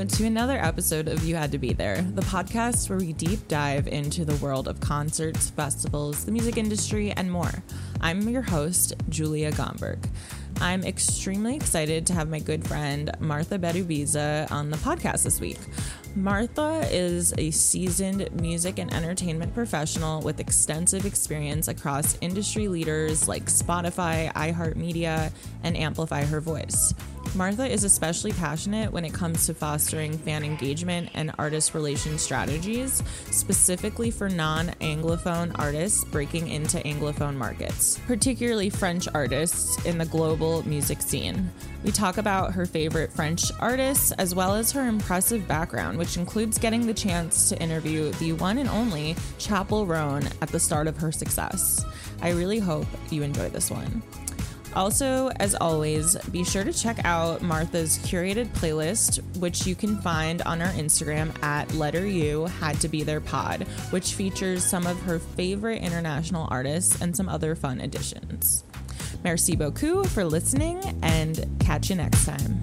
to another episode of You Had to Be There, the podcast where we deep dive into the world of concerts, festivals, the music industry, and more. I'm your host, Julia Gomberg. I'm extremely excited to have my good friend Martha Berubiza on the podcast this week. Martha is a seasoned music and entertainment professional with extensive experience across industry leaders like Spotify, iHeartMedia, and Amplify Her Voice. Martha is especially passionate when it comes to fostering fan engagement and artist relation strategies, specifically for non-Anglophone artists breaking into Anglophone markets, particularly French artists in the global music scene. We talk about her favorite French artists, as well as her impressive background, which includes getting the chance to interview the one and only Chappell Roan at the start of her success. I really hope you enjoy this one. Also, as always, be sure to check out Martha's curated playlist, which you can find on our Instagram at @LetterU_Had2BeTherePod, which features some of her favorite international artists and some other fun additions. Merci beaucoup for listening, and catch you next time.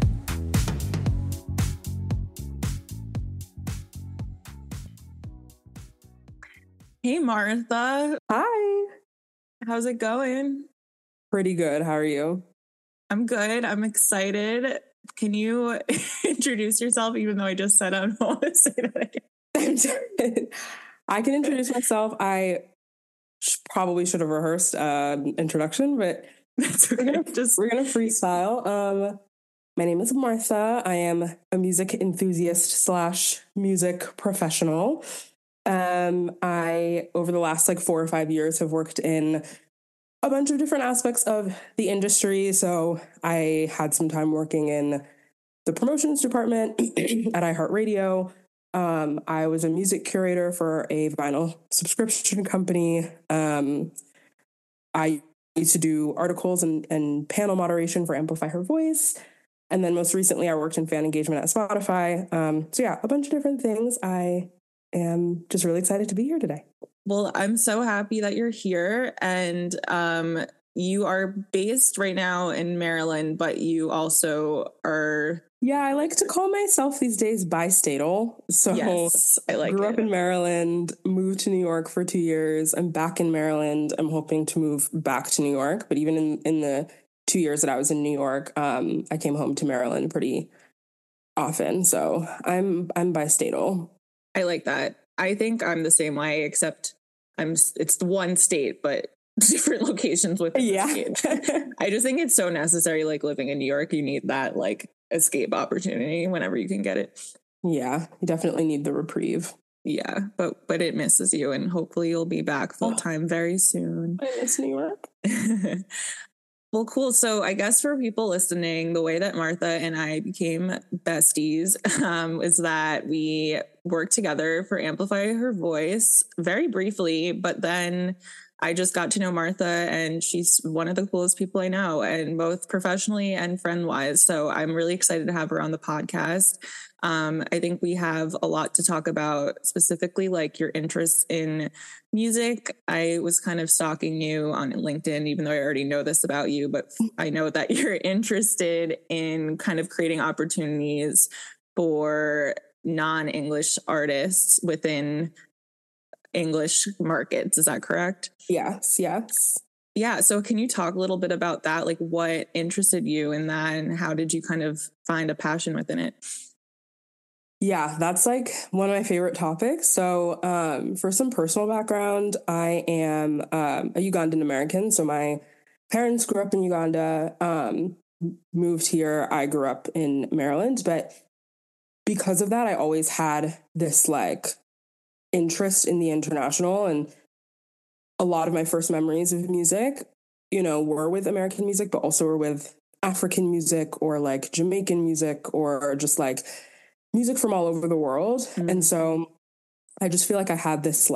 Hey, Martha. Hi. How's it going? Pretty good. How are you? I'm good. I'm excited. Can you introduce yourself, even though I just said I don't want to say that again? I can introduce myself. I probably should have rehearsed an introduction, but that's okay. We're gonna freestyle. My name is Martha. I am a music enthusiast / music professional. I, over the last 4 or 5 years, have worked in a bunch of different aspects of the industry. So I had some time working in the promotions department at iHeartRadio. I was a music curator for a vinyl subscription company. I used to do articles and panel moderation for Amplify Her Voice. And then most recently, I worked in fan engagement at Spotify. So yeah, a bunch of different things. I am just really excited to be here today. Well, I'm so happy that you're here, and you are based right now in Maryland, but you also are... Yeah, I like to call myself these days bistatal. So yes, I like grew up in Maryland, moved to New York for 2 years. I'm back in Maryland. I'm hoping to move back to New York, but even in the 2 years that I was in New York, I came home to Maryland pretty often. So I'm bistatal. I like that. I think I'm the same way, except it's the one state, but different locations within the state. I just think it's so necessary, living in New York, you need that escape opportunity whenever you can get it. Yeah, you definitely need the reprieve. Yeah, but it misses you, and hopefully you'll be back full time very soon. I miss New York. Well, cool. So I guess for people listening, the way that Martha and I became besties is that we worked together for Amplify Her Voice very briefly, but then I just got to know Martha, and she's one of the coolest people I know, and both professionally and friend-wise. So I'm really excited to have her on the podcast. I think we have a lot to talk about, specifically your interests in music. I was kind of stalking you on LinkedIn, even though I already know this about you, but I know that you're interested in kind of creating opportunities for non-English artists within English markets. Is that correct? Yes. Yeah. So can you talk a little bit about that? What interested you in that, and how did you kind of find a passion within it? Yeah, that's one of my favorite topics. So for some personal background, I am a Ugandan American. So my parents grew up in Uganda, moved here. I grew up in Maryland. But because of that, I always had this interest in the international. And a lot of my first memories of music, were with American music, but also were with African music or Jamaican music or just music from all over the world. Mm-hmm. And so I just feel I had this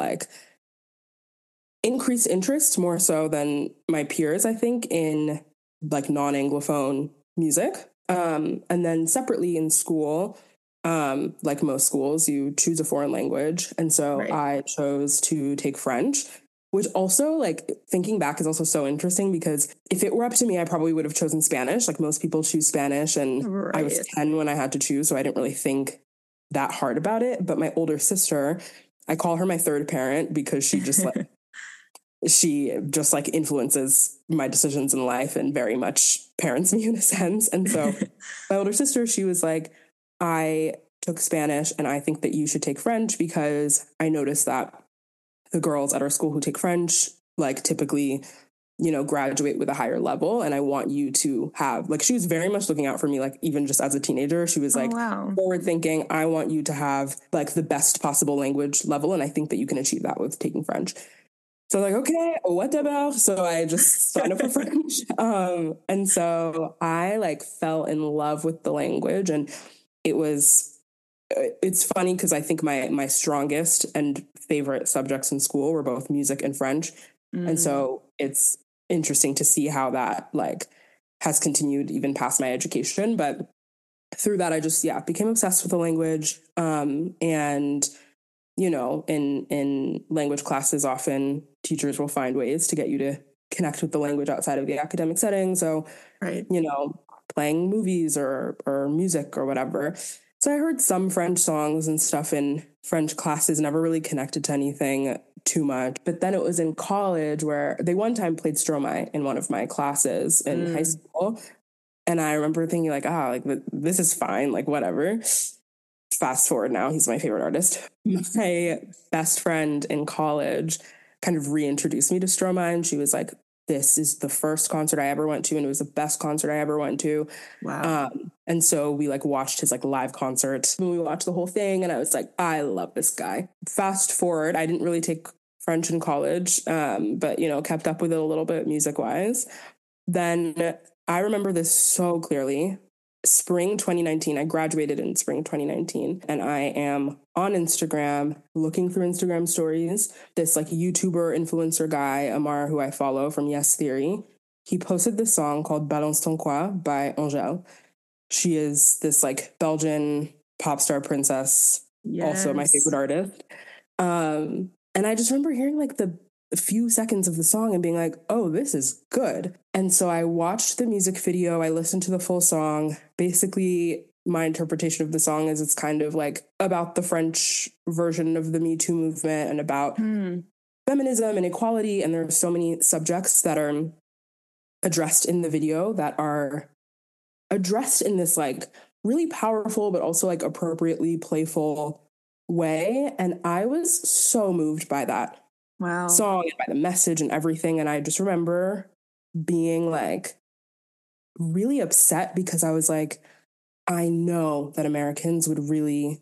increased interest, more so than my peers, I think, in non-Anglophone music. And then separately in school, most schools, you choose a foreign language. And so I chose to take French, which also, thinking back, is also so interesting, because if it were up to me, I probably would have chosen Spanish. Most people choose Spanish, and I was 10 when I had to choose, so I didn't really think that hard about it. But my older sister, I call her my third parent because she just like, she just like influences my decisions in life and very much parents me in a sense. And so my older sister, she was like, I took Spanish and I think that you should take French because I noticed that the girls at our school who take French, like typically, you know, graduate with a higher level. And I want you to have, like, she was very much looking out for me, like, even just as a teenager, she was like, wow. forward thinking, I want you to have like the best possible language level. And I think that you can achieve that with taking French. So like, okay, whatever. So I just signed up for French. And so I like fell in love with the language, and it's funny because I think my strongest and favorite subjects in school were both music and French. And so it's interesting to see how that like has continued even past my education. But through that, I just, became obsessed with the language. And you know, in language classes, often teachers will find ways to get you to connect with the language outside of the academic setting. So, right, you know, playing movies or music or whatever. So I heard some French songs and stuff in French classes, never really connected to anything too much. But then it was in college where they one time played Stromae in one of my classes in high school. And I remember thinking like, like this is fine, like whatever. Fast forward now, he's my favorite artist. My best friend in college kind of reintroduced me to Stromae, and she was like, this is the first concert I ever went to, and it was the best concert I ever went to. Wow. And so we like watched his like live concert, and we watched the whole thing, and I was like, I love this guy. Fast forward, I didn't really take French in college, but you know, kept up with it a little bit music wise. Then I remember this so clearly. Spring 2019, I graduated in spring 2019, and I am on Instagram looking through Instagram stories. This like YouTuber influencer guy, Amar, who I follow from Yes Theory, he posted this song called Balance ton quoi by Angèle. She is this like Belgian pop star princess, also my favorite artist. And I just remember hearing like the few seconds of the song and being like, oh, this is good. And so I watched the music video. I listened to the full song. Basically, my interpretation of the song is it's kind of like about the French version of the Me Too movement and about feminism and equality. And there are so many subjects that are addressed in the video that are addressed in this like really powerful, but also like appropriately playful way. And I was so moved by that song and by the message and everything. And I just remember being like really upset because I was like, I know that Americans would really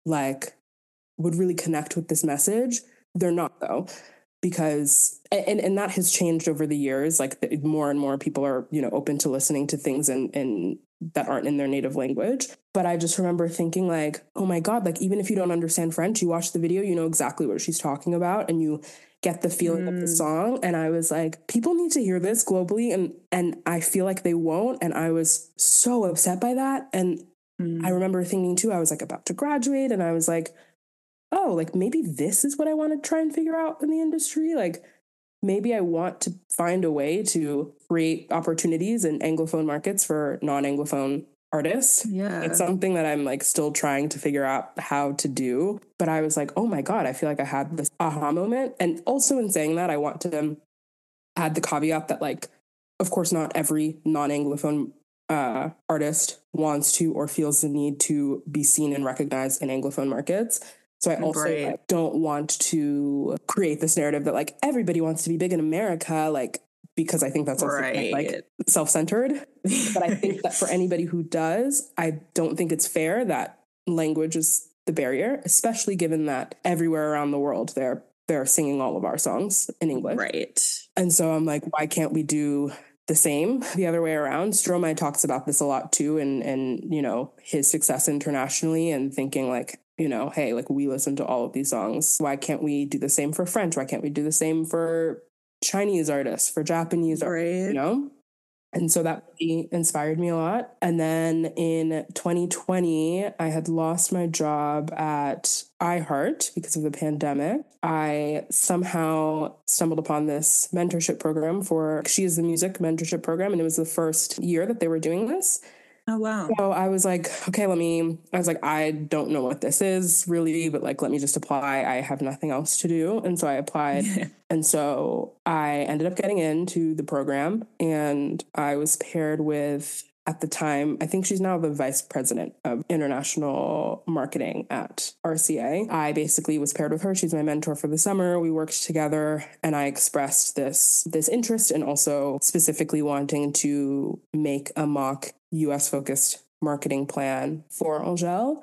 connect with this message. They're not though, because, and that has changed over the years. Like more and more people are, you know, open to listening to things in that aren't in their native language. But I just remember thinking like, oh my God, like even if you don't understand French, you watch the video, you know exactly what she's talking about and you get the feeling of the song. And I was like, people need to hear this globally. And I feel like they won't. And I was so upset by that. And I remember thinking too, I was like about to graduate and I was like, oh, like maybe this is what I want to try and figure out in the industry. Like maybe I want to find a way to create opportunities in Anglophone markets for non-Anglophone artists. Yeah. It's something that I'm like still trying to figure out how to do. But I was like, oh my God, I feel like I had this aha moment. And also in saying that, I want to add the caveat that like, of course, not every non-Anglophone artist wants to or feels the need to be seen and recognized in Anglophone markets. So I also like, don't want to create this narrative that like everybody wants to be big in America, like because I think that's also like self-centered. But I think that for anybody who does, I don't think it's fair that language is the barrier, especially given that everywhere around the world they're singing all of our songs in English. Right. And so I'm like, why can't we do the same the other way around? Stromae talks about this a lot too, and you know, his success internationally and thinking like, you know, hey, like we listen to all of these songs. Why can't we do the same for French? Why can't we do the same for Chinese artists, for Japanese artists, you know? And so that really inspired me a lot. And then in 2020, I had lost my job at iHeart because of the pandemic. I somehow stumbled upon this mentorship program for She Is the Music mentorship program. And it was the first year that they were doing this. Oh, wow. So I was like, okay, I don't know what this is really, but like, let me just apply. I have nothing else to do. And so I applied. And so I ended up getting into the program, and I was paired with, at the time, I think she's now the vice president of international marketing at RCA. I basically was paired with her. She's my mentor for the summer. We worked together, and I expressed this interest, and also specifically wanting to make a mock US focused marketing plan for Angèle.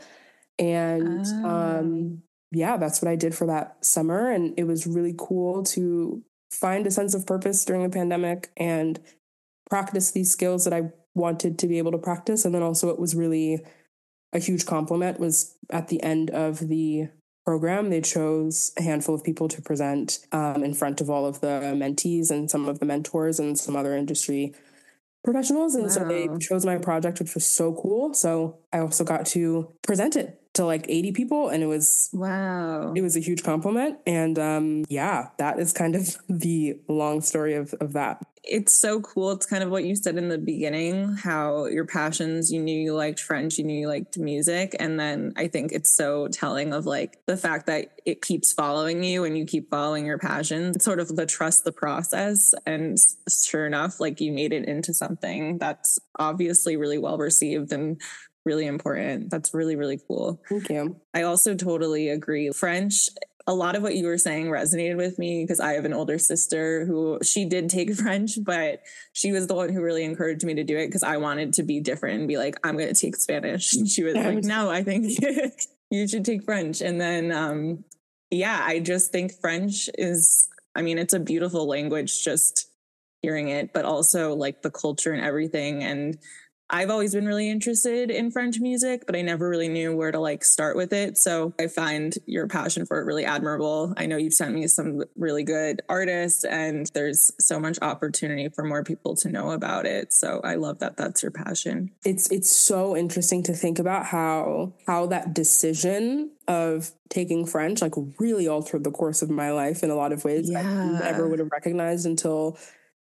And yeah, that's what I did for that summer. And it was really cool to find a sense of purpose during the pandemic and practice these skills that I wanted to be able to practice. And then also it was really a huge compliment was at the end of the program, they chose a handful of people to present in front of all of the mentees and some of the mentors and some other industry professionals. And so they chose my project, which was so cool. So I also got to present it to like 80 people, and it was a huge compliment. And yeah, that is kind of the long story of that. It's so cool. It's kind of what you said in the beginning, how your passions, you knew you liked French, you knew you liked music. And then I think it's so telling of like the fact that it keeps following you and you keep following your passions. It's sort of the trust the process. And sure enough, like you made it into something that's obviously really well received and really important. That's really, really cool. Thank you. I also totally agree. French, a lot of what you were saying resonated with me because I have an older sister who she did take French, but she was the one who really encouraged me to do it because I wanted to be different and be like, I'm going to take Spanish. And she was like, no, I think you should take French. And then, yeah, I just think French is, I mean, it's a beautiful language, just hearing it, but also like the culture and everything. And I've always been really interested in French music, but I never really knew where to like start with it. So I find your passion for it really admirable. I know you've sent me some really good artists, and there's so much opportunity for more people to know about it. So I love that that's your passion. It's so interesting to think about how that decision of taking French like really altered the course of my life in a lot of ways that I never would have recognized until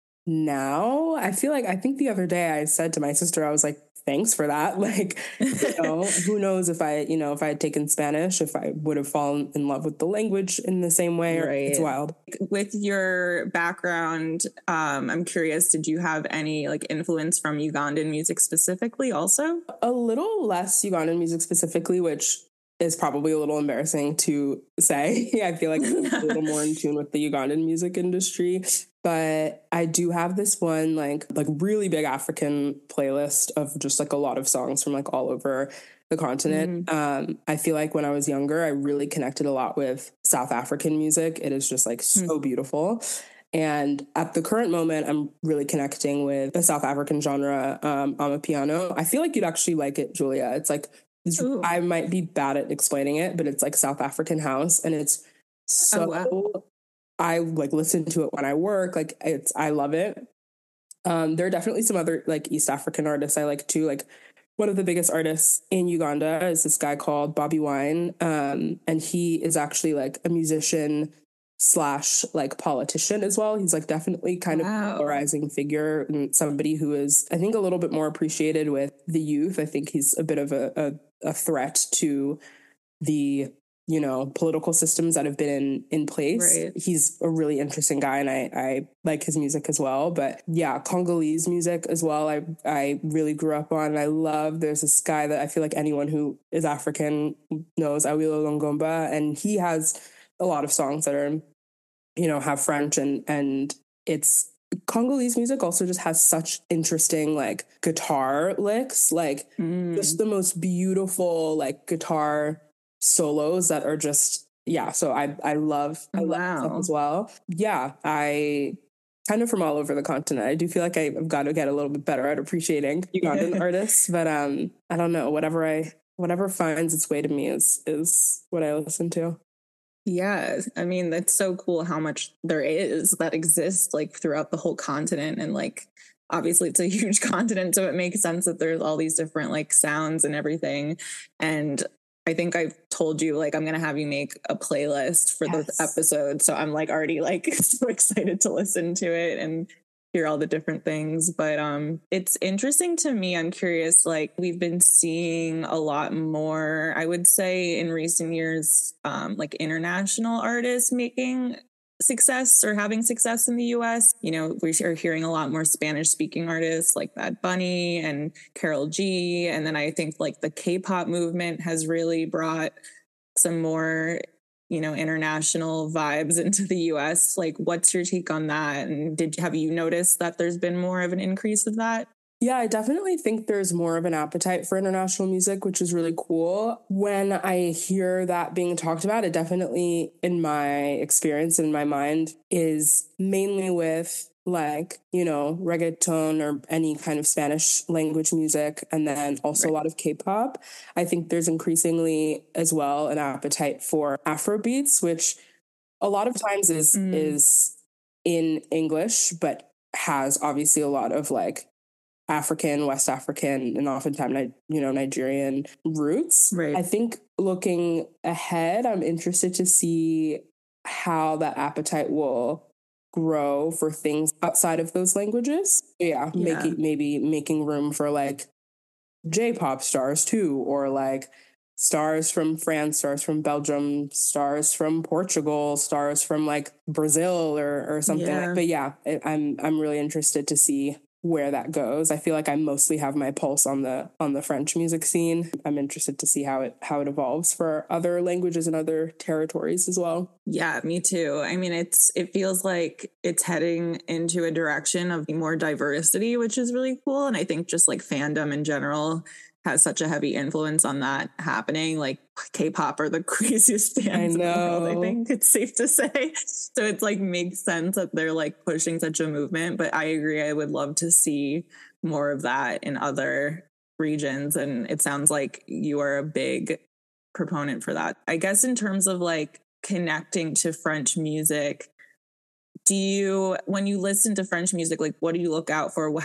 now. I think the other day I said to my sister, I was like, thanks for that. Like, who knows if I had taken Spanish, if I would have fallen in love with the language in the same way. Right. It's wild. With your background, I'm curious, did you have any like influence from Ugandan music specifically also? A little less Ugandan music specifically, which is probably a little embarrassing to say. I feel like I'm a little more in tune with the Ugandan music industry. But I do have this one like really big African playlist of just like a lot of songs from like all over the continent. I feel like when I was younger, I really connected a lot with South African music. It is just like so beautiful. And at the current moment, I'm really connecting with the South African genre, Amapiano. I feel like you'd actually like it, Julia. It's like, I might be bad at explaining it, but it's like South African house, and it's so I like listen to it when I work. Like I love it. There are definitely some other like East African artists I like too. Like one of the biggest artists in Uganda is this guy called Bobby Wine. And he is actually like a musician / like politician as well. He's like definitely kind of a polarizing figure and somebody who is, I think, a little bit more appreciated with the youth. I think he's a bit of a threat to the political systems that have been in place. Right. He's a really interesting guy, and I like his music as well. But yeah, Congolese music as well. I really grew up on. There's this guy that I feel like anyone who is African knows, Awilo Longomba, and he has a lot of songs that are, have French, and it's Congolese music also just has such interesting like guitar licks, like just the most beautiful like guitar solos that are just, so I love that stuff as well. Yeah, I kind of from all over the continent. I do feel like I've got to get a little bit better at appreciating Ugandan artists, but I don't know, whatever finds its way to me is what I listen to. Yeah, I mean, that's so cool how much there is that exists like throughout the whole continent. And like, obviously it's a huge continent, so it makes sense that there's all these different like sounds and everything. And I think I've told you, like, I'm going to have you make a playlist for this episode. So I'm like already like so excited to listen to it. And hear all the different things. But it's interesting to me. I'm curious, like we've been seeing a lot more, I would say in recent years, like international artists making success or having success in the US. You know, we are hearing a lot more Spanish speaking artists like Bad Bunny and Carol G. And then I think like the K-pop movement has really brought some more, you know, international vibes into the US. Like, what's your take on that? And have you noticed that there's been more of an increase of that? Yeah, I definitely think there's more of an appetite for international music, which is really cool. When I hear that being talked about, it definitely, in my experience, in my mind, is mainly with like, you know, reggaeton or any kind of Spanish language music, and then also a lot of K-pop. I think there's increasingly as well an appetite for Afro beats, which a lot of times is in English, but has obviously a lot of like African, West African, and oftentimes, you know, Nigerian roots. Right. I think looking ahead, I'm interested to see how that appetite will grow for things outside of those languages. Yeah. Maybe making room for like J-pop stars too, or like stars from France, stars from Belgium, stars from Portugal, stars from like Brazil or something. Yeah. But yeah, I'm really interested to see where that goes. I feel like I mostly have my pulse on the French music scene. I'm interested to see how it evolves for other languages and other territories as well. Yeah, me too. I mean, it feels like it's heading into a direction of more diversity, which is really cool. And I think just like fandom in general has such a heavy influence on that happening. Like K-pop are the craziest fans in the world, I think it's safe to say. So it's like makes sense that they're like pushing such a movement. But I agree, I would love to see more of that in other regions. And it sounds like you are a big proponent for that. I guess in terms of like connecting to French music, when you listen to French music, like what do you look out for? What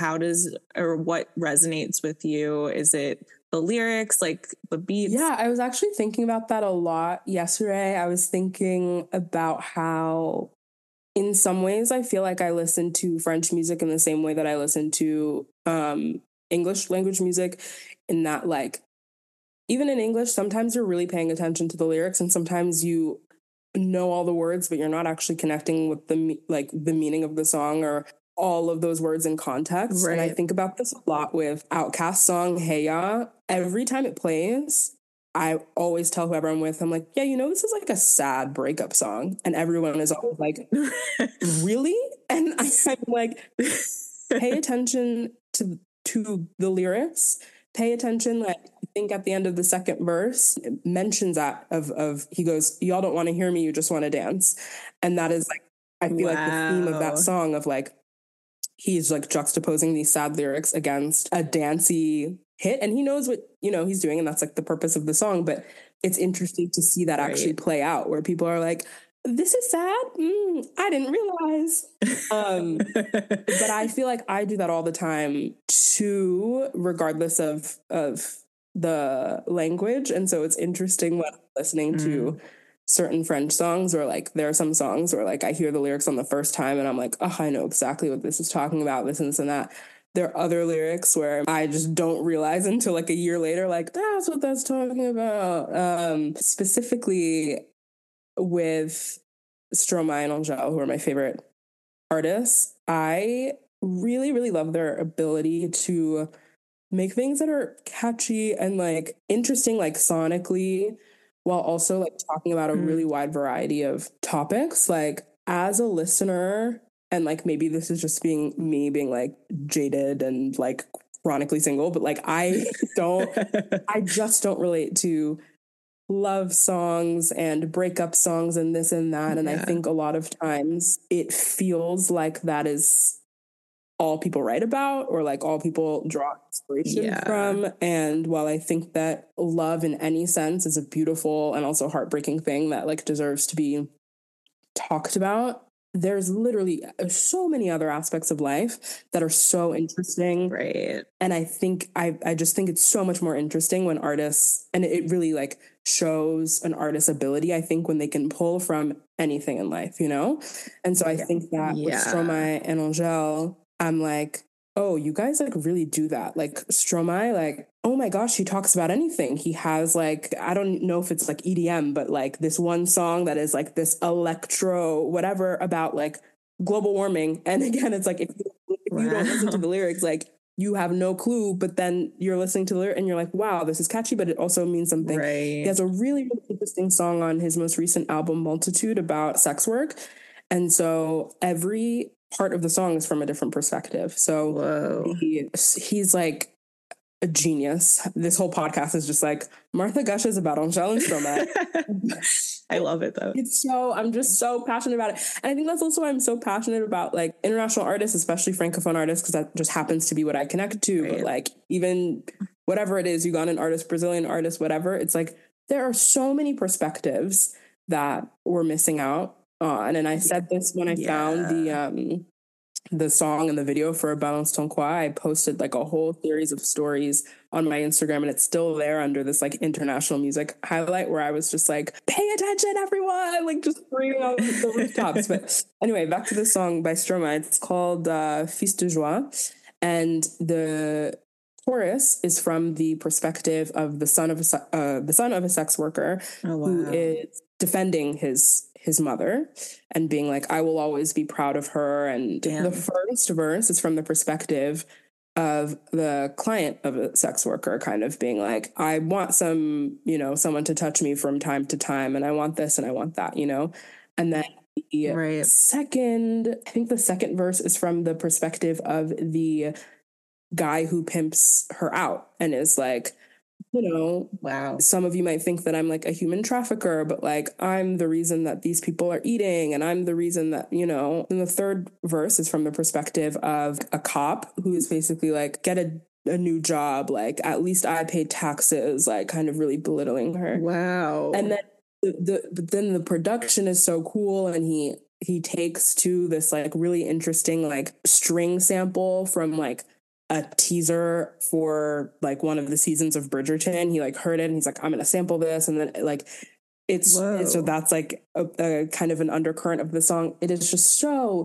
resonates with you? Is it the lyrics, like the beats? Yeah, I was actually thinking about that a lot yesterday. I was thinking about how in some ways I feel like I listen to French music in the same way that I listen to English language music, in that like even in English, sometimes you're really paying attention to the lyrics and sometimes you know all the words, but you're not actually connecting with the meaning of the song or all of those words in context. Right. And I think about this a lot with Outkast song Hey Ya. Every time it plays, I always tell whoever I'm with, I'm like, yeah, you know, this is like a sad breakup song. And everyone is always like, really? And I'm like, pay attention to the lyrics. Pay attention, like, I think at the end of the second verse, it mentions that of he goes, y'all don't want to hear me, you just want to dance. And that is like, I feel like the theme of that song of like, he's like juxtaposing these sad lyrics against a dancey hit. And he knows what, you know, he's doing. And that's like the purpose of the song. But it's interesting to see that actually play out where people are like, this is sad. I didn't realize. But I feel like I do that all the time too, regardless of the language. And so it's interesting when I'm listening to certain French songs, or like there are some songs where like I hear the lyrics on the first time and I'm like, oh, I know exactly what this is talking about, this and this and that. There are other lyrics where I just don't realize until like a year later, like that's what that's talking about. Specifically with Stromae and Angèle, who are my favorite artists, I really, really love their ability to make things that are catchy and like interesting, like sonically, while also like talking about a really wide variety of topics. Like as a listener, and like maybe this is just being me being like jaded and like chronically single, but like I just don't relate to love songs and breakup songs and this and that. And I think a lot of times it feels like that is all people write about, or like all people draw inspiration from. And while I think that love in any sense is a beautiful and also heartbreaking thing that like deserves to be talked about, there's literally so many other aspects of life that are so interesting. Right. And I think I just think it's so much more interesting when artists, and it really like shows an artist's ability, I think, when they can pull from anything in life, you know? And so I think that with Stromae and Angèle, I'm like, oh, you guys like really do that. Like Stromae, like, oh my gosh, he talks about anything. He has like, I don't know if it's like EDM, but like this one song that is like this electro, whatever about like global warming. And again, it's like, if you don't listen to the lyrics, like you have no clue, but then you're listening to the lyric and you're like, wow, this is catchy, but it also means something. Right. He has a really, really interesting song on his most recent album, Multitude, about sex work. And so every part of the song is from a different perspective. So he's like a genius. This whole podcast is just like Martha gushes about Angèle and Stromae. I love it though. I'm just so passionate about it. And I think that's also why I'm so passionate about like international artists, especially Francophone artists, because that just happens to be what I connect to. Right. But like even whatever it is, Ugandan artists, Brazilian artists, whatever, it's like there are so many perspectives that we're missing out on. And I said this when I found the song and the video for Balance Ton Quoi. I posted like a whole series of stories on my Instagram, and it's still there under this like international music highlight where I was just like, pay attention, everyone, like just screaming out the rooftops. But anyway, back to the song by Stromae. It's called Fils de Joie, and the chorus is from the perspective of the son of a sex worker who is defending his mother and being like, I will always be proud of her. And the first verse is from the perspective of the client of a sex worker, kind of being like, I want someone to touch me from time to time, and I want this and I want that, and then the second verse is from the perspective of the guy who pimps her out and is like, wow, some of you might think that I'm like a human trafficker, but like I'm the reason that these people are eating, and I'm the reason that, And the third verse is from the perspective of a cop who is basically like, get a new job, like at least I paid taxes, like kind of really belittling her. Wow. And then then the production is so cool, and he takes to this like really interesting like string sample from like a teaser for like one of the seasons of Bridgerton. He like heard it and he's like, I'm going to sample this. And then like, so that's like a kind of an undercurrent of the song. It is just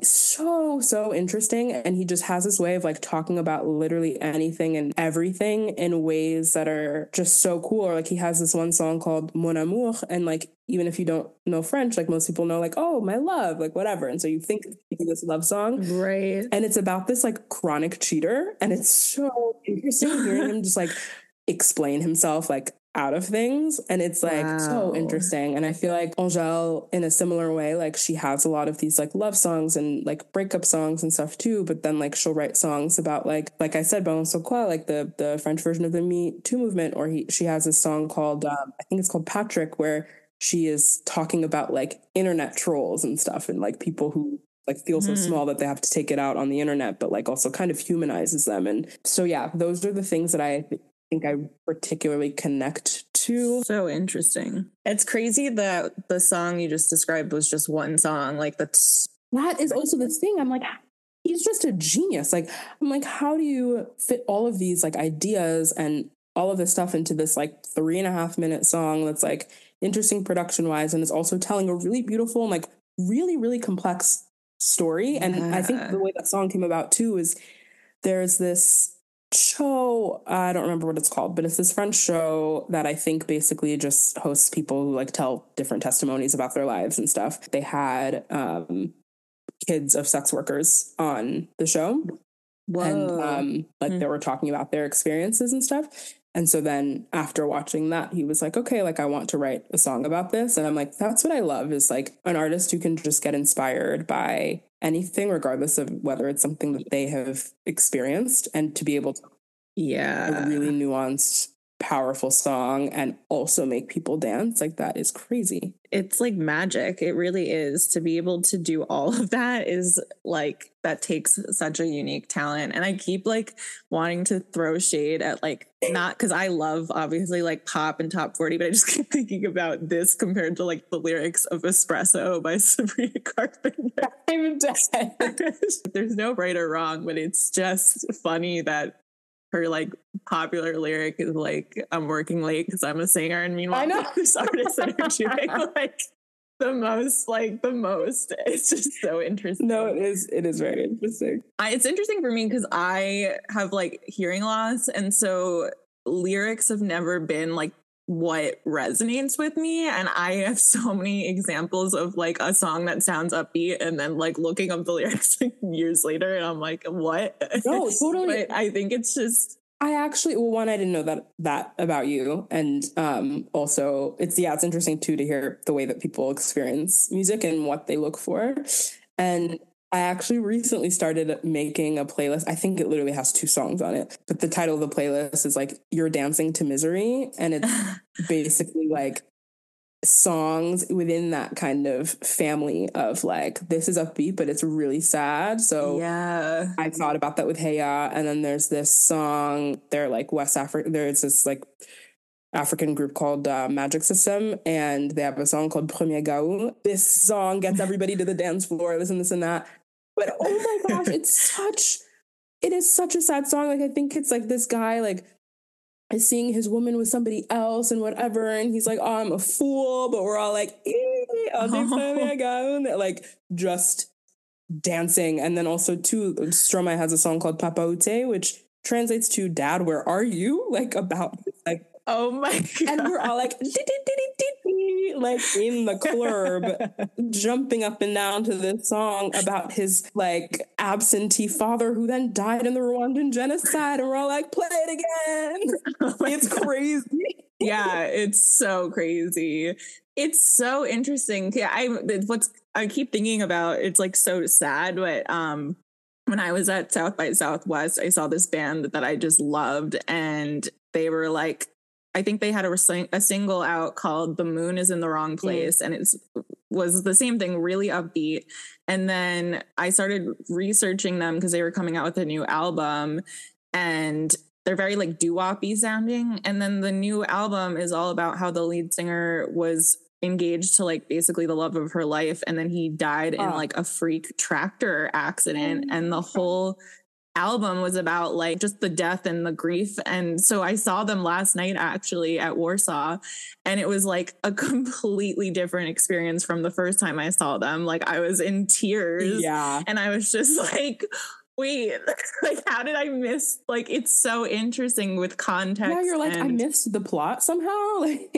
so interesting. And he just has this way of like talking about literally anything and everything in ways that are just so cool. Or like he has this one song called Mon Amour. And like, even if you don't know French, like most people know like, oh, my love, like whatever. And so you think this love song. Right. And it's about this like chronic cheater. And it's so interesting hearing him just like explain himself like out of things. And it's like so interesting. And I feel like Angèle, in a similar way, like she has a lot of these like love songs and like breakup songs and stuff too. But then like she'll write songs about like I said, Balance Ton Quoi, like the French version of the Me Too movement, or she has a song called, I think it's called Patrick, where she is talking about like internet trolls and stuff, and like people who like feel so small that they have to take it out on the internet, but like also kind of humanizes them. And so, yeah, those are the things that I think I particularly connect to. So interesting. It's crazy that the song you just described was just one song. Like that is also the thing. I'm like, he's just a genius. Like, I'm like, how do you fit all of these like ideas and all of this stuff into this like 3.5 minute song that's like interesting production wise, and it's also telling a really beautiful and like really, really complex story. And I think the way that song came about too is there's this show, I don't remember what it's called, but it's this French show that I think basically just hosts people who like tell different testimonies about their lives and stuff. They had kids of sex workers on the show. And they were talking about their experiences and stuff. And so then after watching that, he was like, okay, like I want to write a song about this. And I'm like, that's what I love, is like an artist who can just get inspired by anything, regardless of whether it's something that they have experienced, and to be able to a really nuanced, powerful song and also make people dance. Like that is crazy. It's like magic. It really is. To be able to do all of that is like, that takes such a unique talent. And I keep like wanting to throw shade at like, not because I love obviously like pop and top 40, but I just keep thinking about this compared to like the lyrics of Espresso by Sabrina Carpenter. I'm dead. There's no right or wrong, but it's just funny that her like popular lyric is like, I'm working late because I'm a singer, and meanwhile I know this artist that are doing like the most. It's just so interesting. No, it is very interesting. It's interesting for me because I have like hearing loss, and so lyrics have never been like what resonates with me. And I have so many examples of like a song that sounds upbeat and then like looking up the lyrics like years later and I'm like, what? No, totally. But I think it's just, I actually, well, one, I didn't know that about you. And also it's interesting too to hear the way that people experience music and what they look for. And I actually recently started making a playlist. I think it literally has 2 songs on it, but the title of the playlist is like You're Dancing to Misery. And it's basically like songs within that kind of family of like, this is upbeat, but it's really sad. So yeah, I thought about that with Heya. And then there's this song, they're like West Africa. There's this like African group called Magic System, and they have a song called Premier Gaou. This song gets everybody to the dance floor, listen, this and that. But oh my gosh, it is such a sad song. Like, I think it's like this guy like is seeing his woman with somebody else and whatever, and he's like, oh, I'm a fool, but we're all like, Premier Gaou, like just dancing. And then also too, Stromae has a song called Papa Ute, which translates to Dad, where are you? Like about like, oh my God. And we're all like, like in the club, jumping up and down to this song about his like absentee father who then died in the Rwandan genocide. And we're all like, play it again. It's crazy. Yeah, it's so crazy. It's so interesting. Yeah, I keep thinking about, it's like so sad, but when I was at South by Southwest, I saw this band that I just loved, and they were like, I think they had a single out called The Moon is in the Wrong Place. And it was the same thing, really upbeat. And then I started researching them because they were coming out with a new album, and they're very like doo-wop-y sounding. And then the new album is all about how the lead singer was engaged to like basically the love of her life. And then he died in like a freak tractor accident. And the whole album was about like just the death and the grief. And so I saw them last night actually at Warsaw, and it was like a completely different experience from the first time I saw them. Like I was in tears. Yeah. And I was just like, wait, like how did I miss, like it's so interesting with context. Yeah, you're like, I missed the plot somehow. Like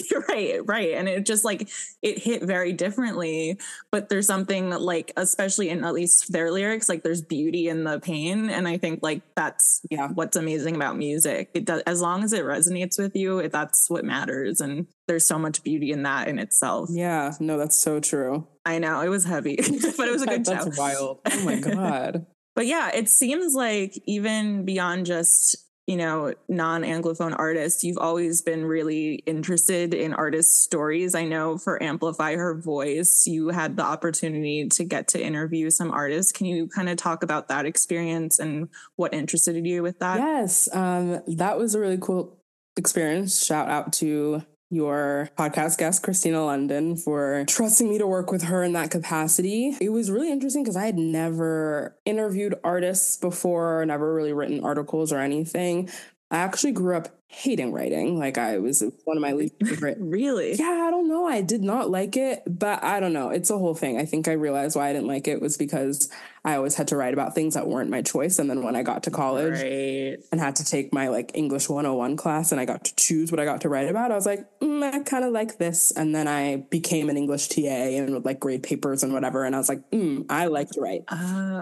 right. And it just like, it hit very differently, but there's something like, especially in at least their lyrics, like there's beauty in the pain. And I think like that's what's amazing about music. It does, as long as it resonates with you, that's what matters. And there's so much beauty in that in itself. Yeah, no, that's so true. I know, it was heavy, but it was a good show. That's wild. Oh my God. But yeah, it seems like even beyond just, you know, non-Anglophone artists, you've always been really interested in artists' stories. I know for Amplify Her Voice, you had the opportunity to get to interview some artists. Can you kind of talk about that experience and what interested you with that? Yes, that was a really cool experience. Shout out to your podcast guest, Christina London, for trusting me to work with her in that capacity. It was really interesting because I had never interviewed artists before, never really written articles or anything. I actually grew up hating writing. Like it was one of my least favorite. Really? Yeah, I don't know. I did not like it, but I don't know. It's a whole thing. I think I realized why I didn't like it was because I always had to write about things that weren't my choice. And then when I got to college and had to take my like English 101 class and I got to choose what I got to write about, I was like, I kind of like this. And then I became an English TA and would like grade papers and whatever. And I was like, I like to write.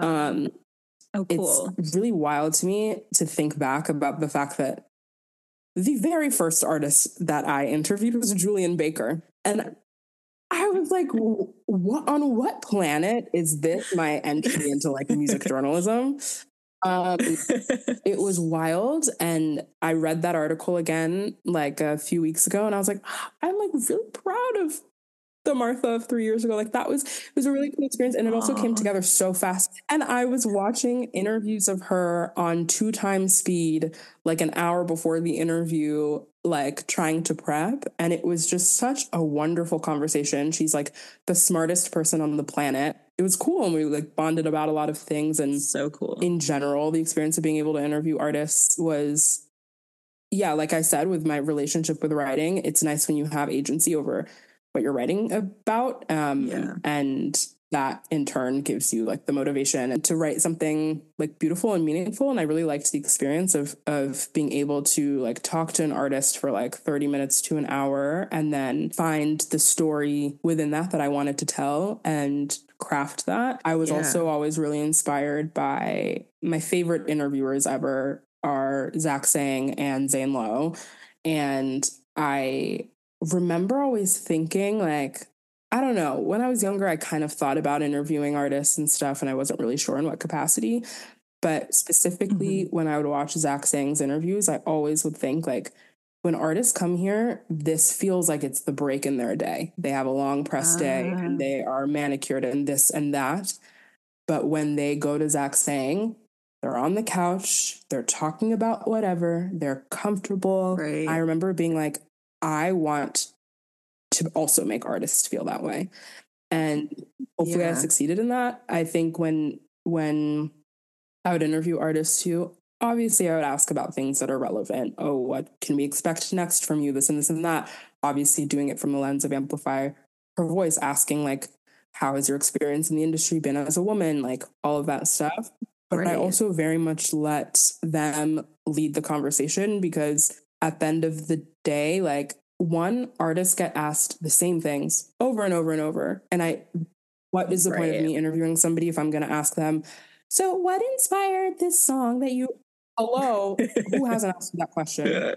Oh, cool. It's really wild to me to think back about the fact that the very first artist that I interviewed was Julian Baker. And I was like, what on what planet is this my entry into like music journalism? It was wild. And I read that article again like a few weeks ago and I was like, I'm like really proud of the Martha of 3 years ago. Like it was a really cool experience. And it also came together so fast. And I was watching interviews of her on 2x speed, like an hour before the interview, like trying to prep. And it was just such a wonderful conversation. She's like the smartest person on the planet. It was cool. And we like bonded about a lot of things. And so cool. In general, the experience of being able to interview artists was, yeah, like I said, with my relationship with writing, it's nice when you have agency over what you're writing about. And that in turn gives you like the motivation to write something like beautiful and meaningful. And I really liked the experience of being able to like talk to an artist for like 30 minutes to an hour and then find the story within that I wanted to tell and craft that. I was also always really inspired by my favorite interviewers ever are Zach Sang and Zane Lowe. And I remember always thinking like, I don't know, when I was younger, I kind of thought about interviewing artists and stuff, and I wasn't really sure in what capacity. But specifically when I would watch Zach Sang's interviews, I always would think like, when artists come here, this feels like it's the break in their day. They have a long press day and they are manicured and this and that. But when they go to Zach Sang, they're on the couch, they're talking about whatever, they're comfortable. Right. I remember being like, I want to also make artists feel that way. And hopefully I succeeded in that. I think when I would interview artists too, obviously I would ask about things that are relevant. Oh, what can we expect next from you? This and this and that. Obviously doing it from the lens of amplify her voice, asking like, how has your experience in the industry been as a woman? Like all of that stuff. But I also very much let them lead the conversation because at the end of the day, like, one, artists get asked the same things over and over and over. And what is the point of me interviewing somebody if I'm going to ask them, so what inspired this song that you, hello, who hasn't asked that question?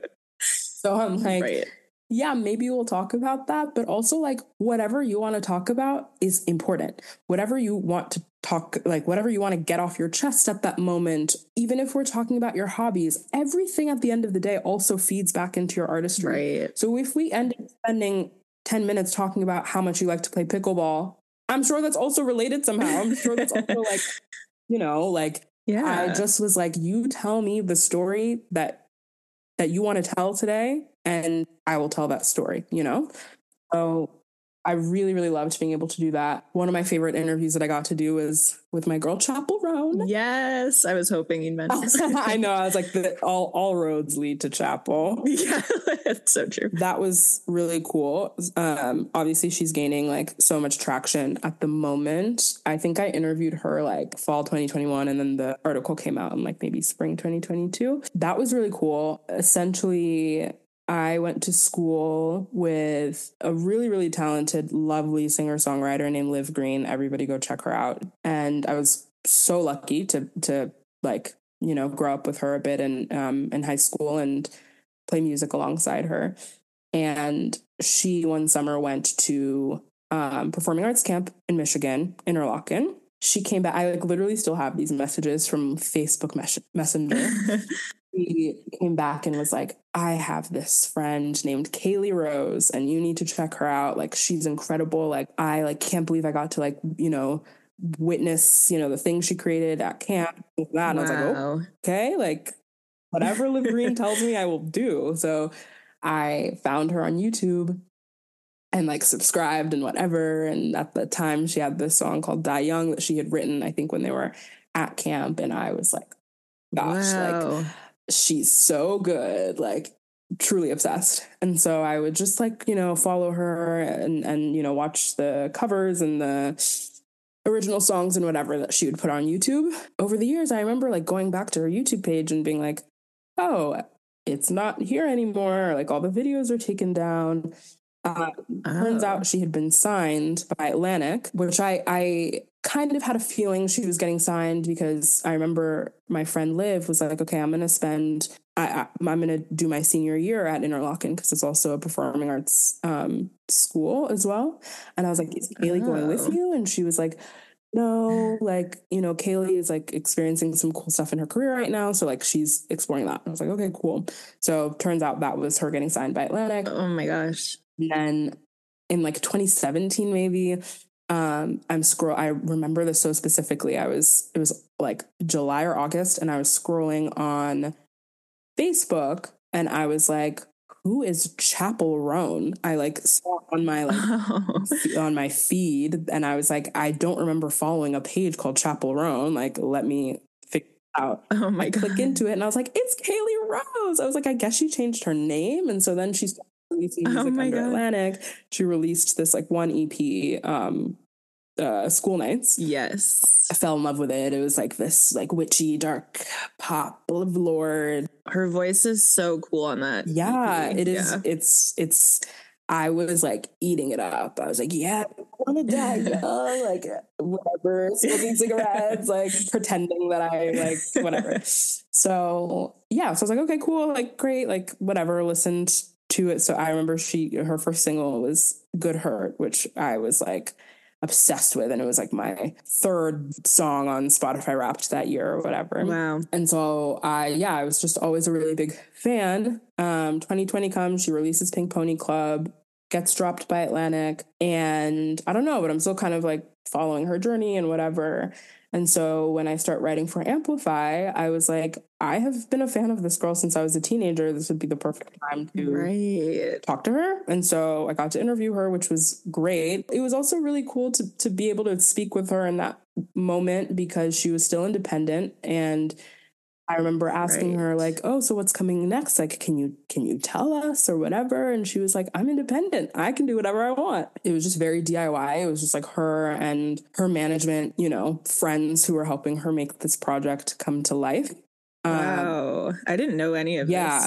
So I'm like, yeah, maybe we'll talk about that. But also like whatever you want to talk about is important. Whatever you want to talk, like whatever you want to get off your chest at that moment, even if we're talking about your hobbies, everything at the end of the day also feeds back into your artistry. Right. So if we end up spending 10 minutes talking about how much you like to play pickleball, I'm sure that's also related somehow. I'm sure that's also like, you know, like, I just was like, you tell me the story that you want to tell today, and I will tell that story, you know? So I really, really loved being able to do that. One of my favorite interviews that I got to do was with my girl, Chapel Roan. Yes, I was hoping you'd mention I know. I was like, all roads lead to Chapel. Yeah, it's so true. That was really cool. Obviously, she's gaining like so much traction at the moment. I think I interviewed her like fall 2021, and then the article came out in like maybe spring 2022. That was really cool. Essentially, I went to school with a really, really talented, lovely singer-songwriter named Liv Green. Everybody go check her out. And I was so lucky to like, you know, grow up with her a bit in high school and play music alongside her. And she one summer went to performing arts camp in Michigan, Interlochen. She came back. I like literally still have these messages from Facebook Messenger. He came back and was like, I have this friend named Kaylee Rose and you need to check her out. Like, she's incredible. Like, I like can't believe I got to like, you know, witness, you know, the things she created at camp. And I was like, oh, okay, like whatever Liv Green tells me I will do. So I found her on YouTube and like subscribed and whatever. And at the time she had this song called Die Young that she had written, I think when they were at camp. And I was like, gosh, like she's so good, like truly obsessed. And so I would just like, you know, follow her and, you know, watch the covers and the original songs and whatever that she would put on YouTube. Over the years, I remember like going back to her YouTube page and being like, oh, it's not here anymore. Like all the videos are taken down. Turns out she had been signed by Atlantic, which I kind of had a feeling she was getting signed because I remember my friend Liv was like, okay, I'm going to do my senior year at Interlochen because it's also a performing arts school as well. And I was like, is Kaylee going with you? And she was like, no, like, you know, Kaylee is like experiencing some cool stuff in her career right now. So like she's exploring that. I was like, okay, cool. So turns out that was her getting signed by Atlantic. Oh my gosh. And then in like 2017, maybe, I remember this so specifically. It was like July or August, and I was scrolling on Facebook and I was like, who is Chapel Roan? I like saw on my on my feed, and I was like, I don't remember following a page called Chapel Roan. Like, let me figure it out. Oh my God. Click into it, and I was like, it's Kaylee Rose. I was like, I guess she changed her name, and so then she's releasing Oh music my under God. Atlantic. She released this like one EP, School Nights. Yes. I fell in love with it. It was like this like witchy, dark pop of Lord. Her voice is so cool on that. Yeah, EP. it is. Yeah. It's. I was like eating it up. I was like, yeah, I want to die young, like whatever, smoking cigarettes, like pretending that I like whatever. So yeah, so I was like, okay, cool, like great, like whatever. Listened to it. So I remember her first single was "Good Hurt," which I was like obsessed with, and it was like my third song on Spotify Wrapped that year or whatever. Wow. And so I was just always a really big fan. 2020 comes, she releases Pink Pony Club, gets dropped by Atlantic, and I don't know, but I'm still kind of like following her journey and whatever. And so when I start writing for Amplify, I was like, I have been a fan of this girl since I was a teenager. This would be the perfect time to talk to her. And so I got to interview her, which was great. It was also really cool to be able to speak with her in that moment because she was still independent. And I remember asking her like, oh, so what's coming next? Like, can you tell us or whatever? And she was like, I'm independent. I can do whatever I want. It was just very DIY. It was just like her and her management, friends who were helping her make this project come to life. Wow. I didn't know any of this. Yeah,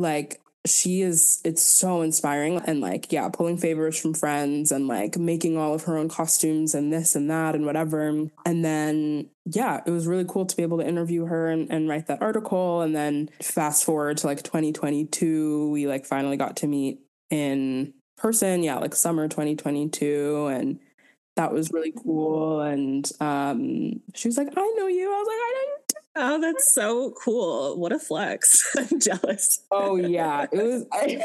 it's so inspiring and like, yeah, pulling favors from friends and like making all of her own costumes and this and that and whatever. And then, yeah, it was really cool to be able to interview her and write that article. And then fast forward to like 2022, we like finally got to meet in person. Yeah, like summer 2022. And that was really cool. And she was like, I know you. I was like, I know you. Oh, that's so cool. What a flex. I'm jealous. Oh yeah. It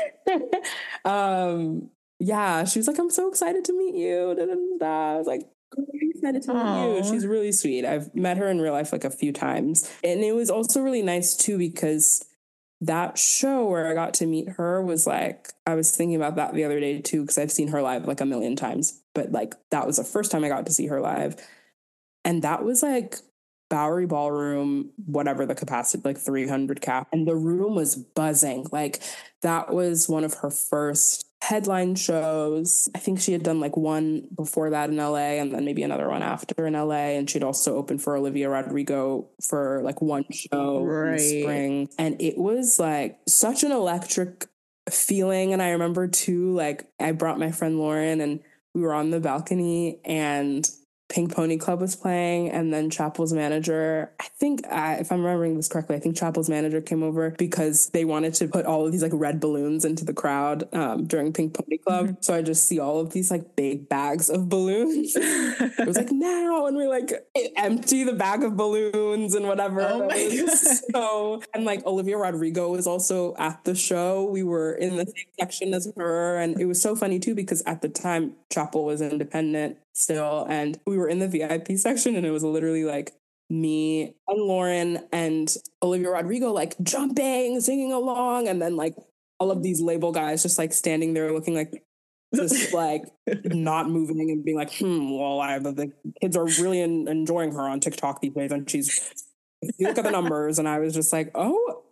was yeah, she was like, I'm so excited to meet you. Da, da, da, da. I was like, I'm excited to meet you. She's really sweet. I've met her in real life like a few times. And it was also really nice too because that show where I got to meet her was like, I was thinking about that the other day too, because I've seen her live like a million times. But like that was the first time I got to see her live. And that was like Bowery Ballroom, whatever the capacity, like 300 cap. And the room was buzzing. Like that was one of her first headline shows. I think she had done like one before that in LA and then maybe another one after in LA. And she'd also opened for Olivia Rodrigo for like one show in the spring. And it was like such an electric feeling. And I remember too, like I brought my friend Lauren and we were on the balcony and Pink Pony Club was playing, and then Chapel's manager, I think, if I'm remembering this correctly, I think Chapel's manager came over because they wanted to put all of these like red balloons into the crowd during Pink Pony Club. Mm-hmm. So I just see all of these like big bags of balloons. It was like, now, and we like empty the bag of balloons and whatever. Oh my God. So, and like Olivia Rodrigo was also at the show. We were in the same section as her, and it was so funny too because at the time Chapel was independent still, and we were in the VIP section, and it was literally like me and Lauren and Olivia Rodrigo like jumping, singing along, and then like all of these label guys just like standing there looking like just like not moving and being like, well, the kids are really enjoying her on TikTok these days, and you look at the numbers, and I was just like, oh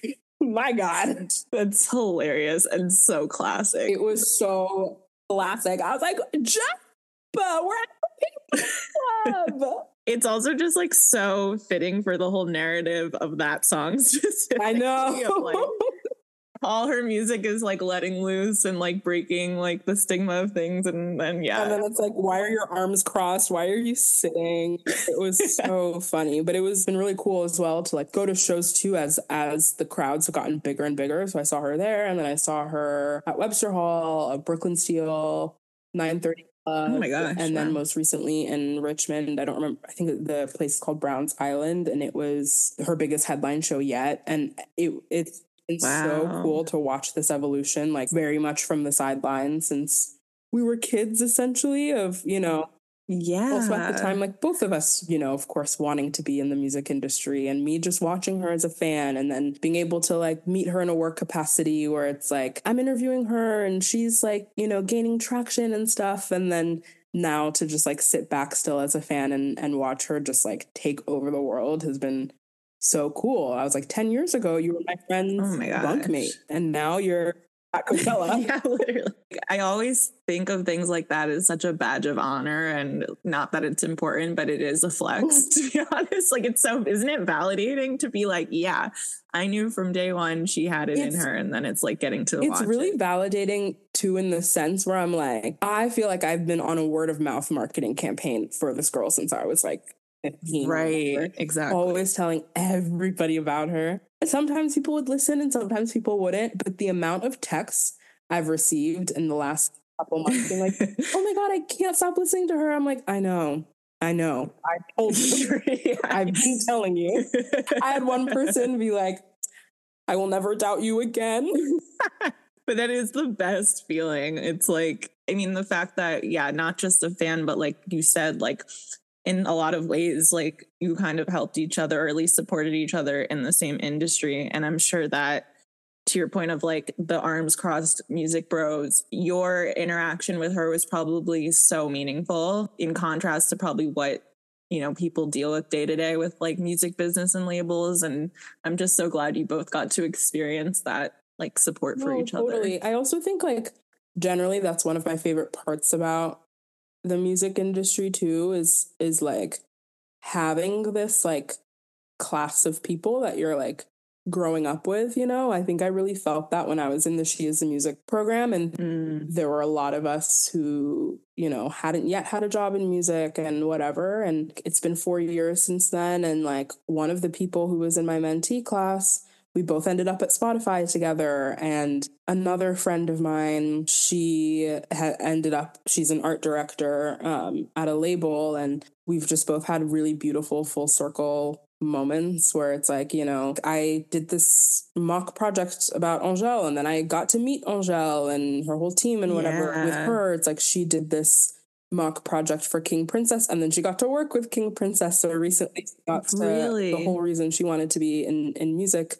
my God, that's hilarious and so classic. It was so classic. I was like, we're at the Pink Club. It's also just like so fitting for the whole narrative of that song. I know. Like, all her music is like letting loose and like breaking like the stigma of things, and then and then it's like, why are your arms crossed? Why are you sitting? It was so funny, but it was been really cool as well to like go to shows too as the crowds have gotten bigger and bigger. So I saw her there, and then I saw her at Webster Hall, Brooklyn Steel, 930. Oh my gosh. And then most recently in Richmond, I don't remember, I think the place is called Browns Island, and it was her biggest headline show yet. And it's been so cool to watch this evolution, like very much from the sidelines since we were kids, essentially, of, also at the time, like both of us, of course, wanting to be in the music industry, and me just watching her as a fan, and then being able to like meet her in a work capacity where it's like I'm interviewing her and she's like, gaining traction and stuff. And then now to just like sit back still as a fan and watch her just like take over the world has been so cool. I was like, 10 years ago, you were my friend's bunkmate, and now you're at Coachella. Yeah, literally. I always think of things like that as such a badge of honor, and not that it's important, but it is a flex, to be honest. Like, it's so, isn't it validating to be like, yeah, I knew from day one she had it in her, and then it's like getting to watch really it. validating too, in the sense where I'm like, I feel like I've been on a word of mouth marketing campaign for this girl since I was like 15. Right, exactly. Always telling everybody about her. Sometimes people would listen and sometimes people wouldn't, but the amount of texts I've received in the last couple months being like, oh my God, I can't stop listening to her. I'm like, I know. I told you. I've been telling you. I had one person be like, I will never doubt you again. But that is the best feeling. It's like, I mean, the fact that, yeah, not just a fan, but like you said, like, in a lot of ways, like, you kind of helped each other, or at least supported each other in the same industry. And I'm sure that, to your point of like the arms crossed music bros, your interaction with her was probably so meaningful, in contrast to probably what, you know, people deal with day to day with like music business and labels. And I'm just so glad you both got to experience that, like, support for each other. I also think, like, generally that's one of my favorite parts about the music industry too, is like having this like class of people that you're like growing up with, you know. I think I really felt that when I was in the She Is the Music program, and there were a lot of us who, you know, hadn't yet had a job in music and whatever, and it's been 4 years since then. And like, one of the people who was in my mentee class, we both ended up at Spotify together. And another friend of mine, she she's an art director at a label. And we've just both had really beautiful full circle moments where it's like, you know, I did this mock project about Angèle, and then I got to meet Angèle and her whole team and whatever. With her, it's like she did this mock project for King Princess, and then she got to work with King Princess. So recently she got to, the whole reason she wanted to be in music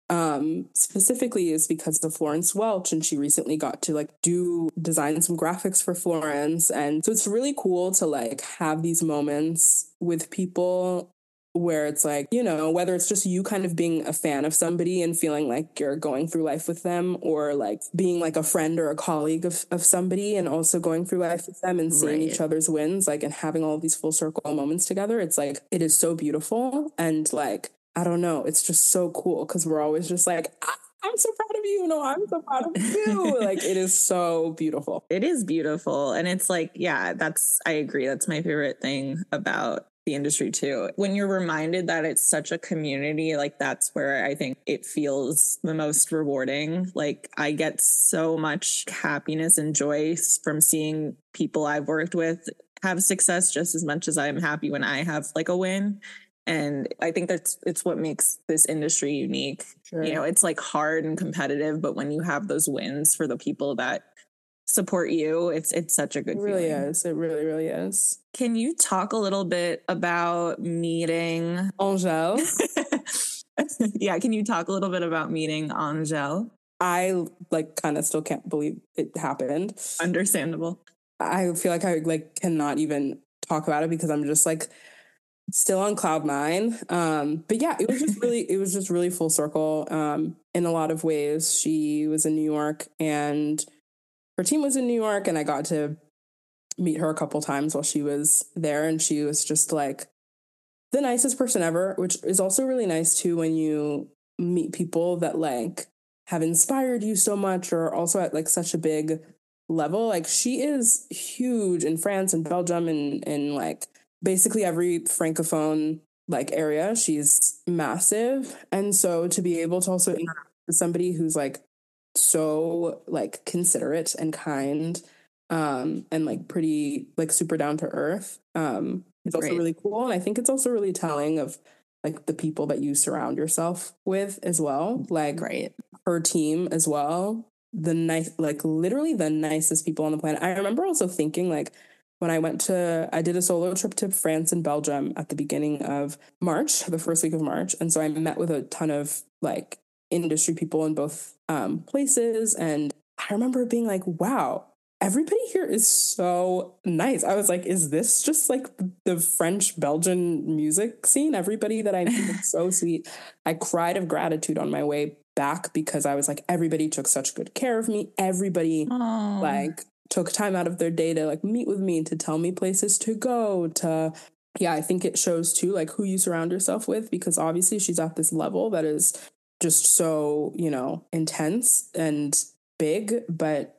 specifically is because of Florence Welch, and she recently got to like design some graphics for Florence. And so it's really cool to like have these moments with people where it's like, you know, whether it's just you kind of being a fan of somebody and feeling like you're going through life with them, or like being like a friend or a colleague of somebody and also going through life with them and seeing each other's wins, like, and having all these full circle moments together. It's like, it is so beautiful. And like, I don't know, it's just so cool, because we're always just like, I'm so proud of you. No, I'm so proud of you. Like, it is so beautiful. It is beautiful. And it's like, yeah, I agree. That's my favorite thing about the industry too. When you're reminded that it's such a community, like, that's where I think it feels the most rewarding. Like, I get so much happiness and joy from seeing people I've worked with have success, just as much as I'm happy when I have like a win. And I think it's what makes this industry unique. Sure. You know, it's like hard and competitive, but when you have those wins for the people that support you, it's such a good feeling. It really is. It really, really is. Can you talk a little bit about meeting Angèle? Yeah, can you talk a little bit about meeting Angèle? I like kind of still can't believe it happened. Understandable. I feel like I like cannot even talk about it because I'm just like still on cloud nine. But yeah, it was just really full circle. In a lot of ways, she was in New York and her team was in New York, and I got to meet her a couple times while she was there. And she was just like the nicest person ever, which is also really nice too, when you meet people that like have inspired you so much, or also at like such a big level. Like, she is huge in France and Belgium and like basically every Francophone like area. She's massive. And so to be able to also interact with somebody who's like so like considerate and kind, and like pretty like super down to earth, is also really cool. And I think it's also really telling of like the people that you surround yourself with as well. Like her team as well. Literally the nicest people on the planet. I remember also thinking like, when I did a solo trip to France and Belgium at the beginning of March, the first week of March. And so I met with a ton of like industry people in both places. And I remember being like, wow, everybody here is so nice. I was like, is this just like the French Belgian music scene? Everybody that I meet is so sweet. I cried of gratitude on my way back because I was like, everybody took such good care of me. Everybody like took time out of their day to like meet with me, to tell me places to go, to, yeah, I think it shows too, like who you surround yourself with, because obviously she's at this level that is just so, you know, intense and big, but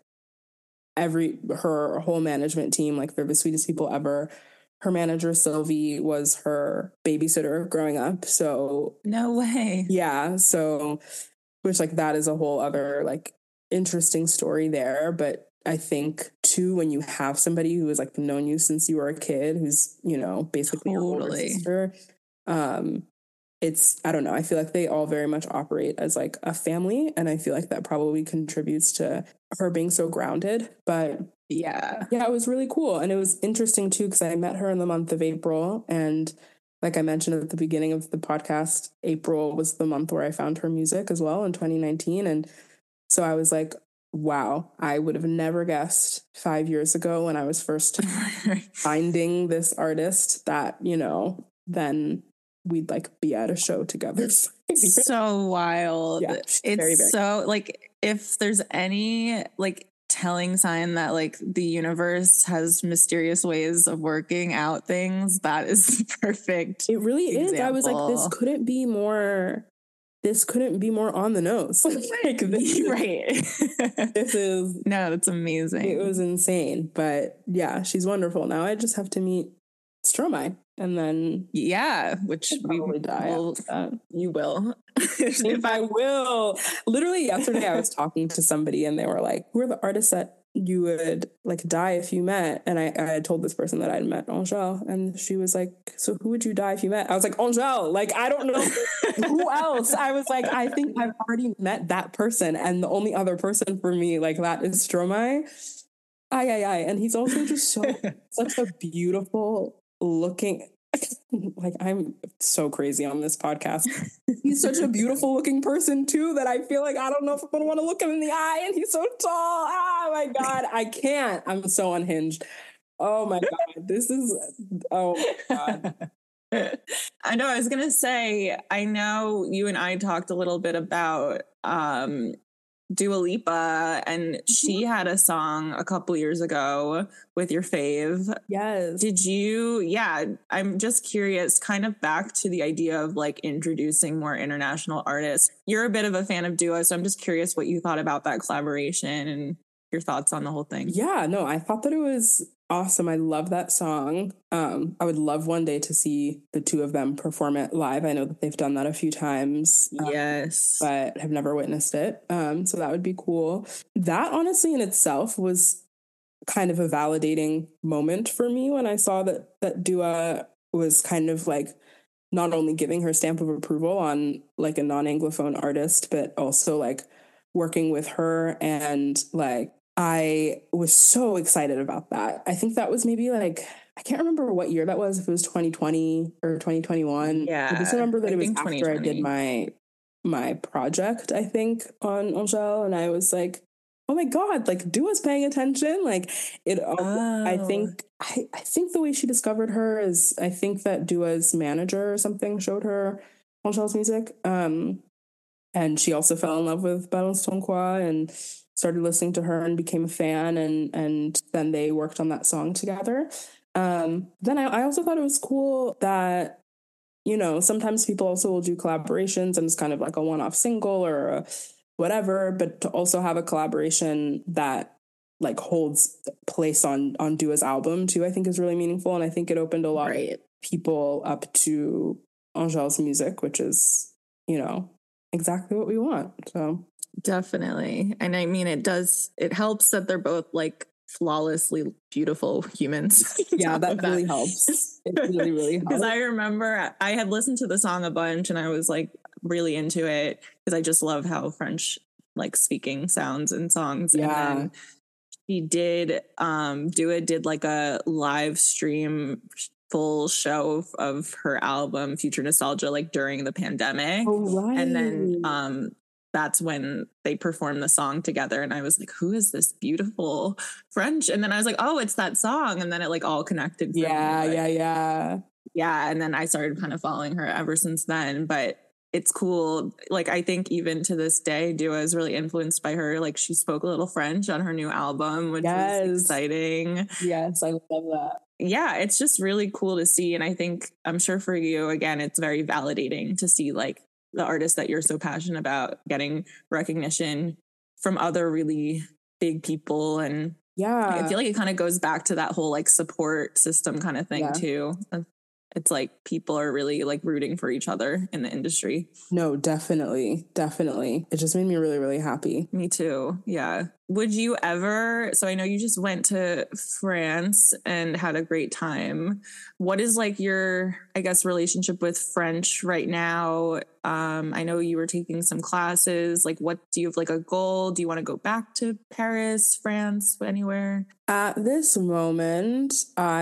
her whole management team, like they're the sweetest people ever. Her manager, Sylvie, was her babysitter growing up. So no way. Yeah. So, which like that is a whole other like interesting story there. But I think too, when you have somebody who has like known you since you were a kid, who's, you know, basically your older sister, it's, I don't know, I feel like they all very much operate as like a family. And I feel like that probably contributes to her being so grounded. But yeah, it was really cool. And it was interesting too, because I met her in the month of April. And like I mentioned at the beginning of the podcast, April was the month where I found her music as well in 2019. And so I was like, wow, I would have never guessed 5 years ago when I was first finding this artist that, you know, then we'd like be at a show together. So wild. Yeah, it's very, very so like, if there's any like telling sign that like the universe has mysterious ways of working out things, that is perfect. It really example. is. I was like, this couldn't be more on the nose. Like this, right. This is no, that's amazing. It was insane. But yeah, she's wonderful. Now I just have to meet Stromae. And then which we would die. You will. If I will. Literally yesterday I was talking to somebody and they were like, who are the artists that you would like die if you met? And I had told this person that I'd met Angèle, and she was like, so who would you die if you met? I was like, Angèle. Like, I don't know who else. I was like, I think I've already met that person, and the only other person for me like that is Stromae. And he's also just such a beautiful looking, like, I'm so crazy on this podcast. He's such a beautiful looking person too, that I feel like I don't know if I'm gonna want to look him in the eye, and he's so tall. Oh my God, I can't. I'm so unhinged. Oh my God, oh my God. I know, I was gonna say, I know you and I talked a little bit about Dua Lipa, and she had a song a couple years ago with your fave. Yes. Did you? Yeah, I'm just curious, kind of back to the idea of like introducing more international artists. You're a bit of a fan of Dua, so I'm just curious what you thought about that collaboration and your thoughts on the whole thing. Yeah, no, I thought that it was awesome. I love that song. I would love one day to see the two of them perform it live. I know that they've done that a few times. Yes. But have never witnessed it. So that would be cool. That honestly in itself was kind of a validating moment for me when I saw that Dua was kind of like not only giving her stamp of approval on like a non-Anglophone artist, but also like working with her. And like, I was so excited about that. I think that was maybe like, I can't remember what year that was, if it was 2020 or 2021. Yeah. I just remember that it was after I did my project, I think, on Angèle, and I was like, oh my God, like Dua's paying attention. Like it, I think the way she discovered her is, I think that Dua's manager or something showed her Angèle's music. And she also fell in love with Balance Ton Quoi and started listening to her and became a fan. And then they worked on that song together. Then I also thought it was cool that, you know, sometimes people also will do collaborations and it's kind of like a one-off single or a whatever, but to also have a collaboration that like holds place on Dua's album too, I think is really meaningful. And I think it opened a lot of people up to Angèle's music, which is, you know, exactly what we want. So definitely. And I mean, it helps that they're both like flawlessly beautiful humans. Yeah, that really helps. It really, really helps. Because I remember I had listened to the song a bunch and I was like really into it because I just love how French like speaking sounds in songs. Yeah. And then she did, Dua did like a live stream full show of her album Future Nostalgia like during the pandemic. Oh, right. And then that's when they performed the song together. And I was like, who is this beautiful French? And then I was like, oh, it's that song. And then it like all connected. Yeah. Yeah. And then I started kind of following her ever since then. But it's cool. Like, I think even to this day, Dua is really influenced by her. Like, she spoke a little French on her new album, which is exciting. Yes, I love that. Yeah, it's just really cool to see. And I think, I'm sure for you, again, it's very validating to see like the artists that you're so passionate about getting recognition from other really big people. And I feel like it kind of goes back to that whole like support system kind of thing too. It's like people are really like rooting for each other in the industry. No, definitely. It just made me really, really happy. Me too. Yeah. Would you ever, so I know you just went to France and had a great time. What is like your, I guess, relationship with French right now? I know you were taking some classes. Like, what do you have like a goal? Do you want to go back to Paris, France, anywhere? At this moment,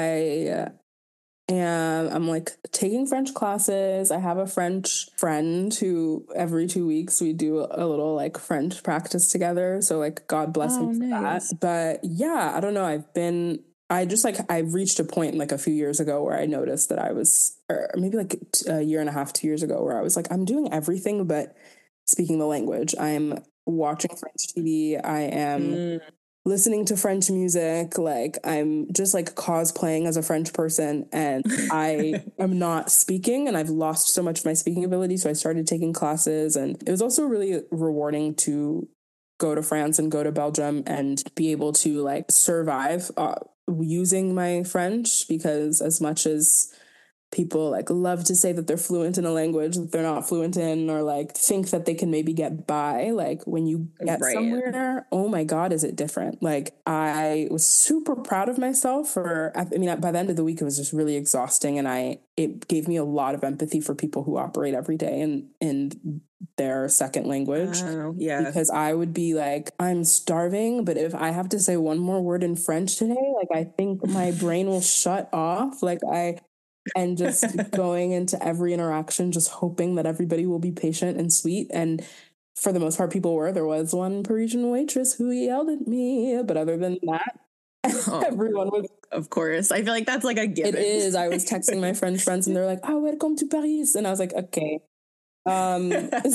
I'm like taking French classes. I have a French friend who every 2 weeks we do a little like French practice together. So like God bless him for that. But yeah, I don't know. I reached a point like a few years ago where I noticed that I was, or maybe like a year and a half, 2 years ago, where I was like, I'm doing everything but speaking the language. I'm watching French TV. I am listening to French music, like I'm just like cosplaying as a French person, and I am not speaking, and I've lost so much of my speaking ability. So I started taking classes, and it was also really rewarding to go to France and go to Belgium and be able to like survive using my French, because as much as people like love to say that they're fluent in a language that they're not fluent in, or like think that they can maybe get by, like when you get somewhere, oh my God, is it different? Like I was super proud of myself by the end of the week, it was just really exhausting. And it gave me a lot of empathy for people who operate every day in their second language. Because I would be like, I'm starving, but if I have to say one more word in French today, like I think my brain will shut off. And just going into every interaction, just hoping that everybody will be patient and sweet. And for the most part, people were. There was one Parisian waitress who yelled at me, but other than that, everyone was. Of course. I feel like that's like a given. It is. I was texting my French friends and they're like, oh, welcome to Paris. And I was like, okay. But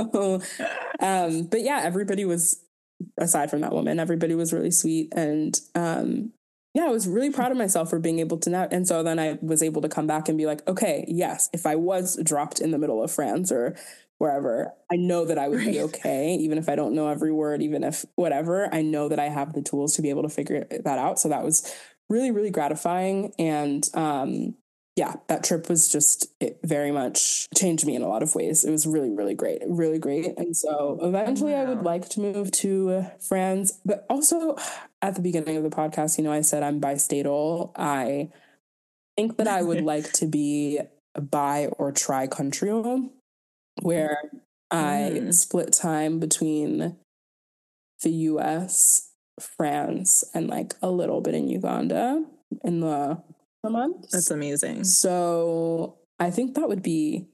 yeah, everybody was, aside from that woman, everybody was really sweet. And, yeah, I was really proud of myself for being able to now. And so then I was able to come back and be like, okay, yes, if I was dropped in the middle of France or wherever, I know that I would be okay. Even if I don't know every word, even if whatever, I know that I have the tools to be able to figure that out. So that was really, really gratifying. And yeah, that trip was just, it very much changed me in a lot of ways. It was really, really great. Really great. And so eventually I would like to move to France, but also at the beginning of the podcast, I said I'm bistatal. I think that I would like to be bi or tri-countryal, where I split time between the US, France, and like a little bit in Uganda in the months. That's amazing. So I think that would be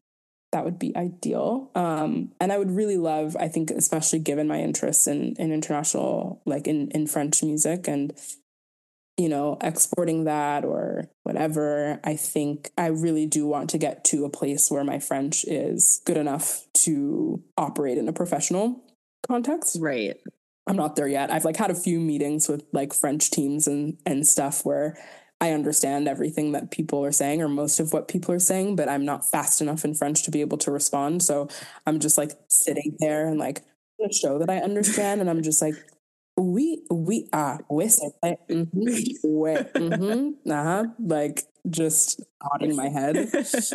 ideal. And I would really love, I think, especially given my interests in international, like in French music and, exporting that or whatever. I think I really do want to get to a place where my French is good enough to operate in a professional context. Right. I'm not there yet. I've like had a few meetings with like French teams and stuff where I understand everything that people are saying, or most of what people are saying, but I'm not fast enough in French to be able to respond. So I'm just like sitting there and like show that I understand. And I'm just like, oui, c'est vrai. Ouais, like just nodding my head.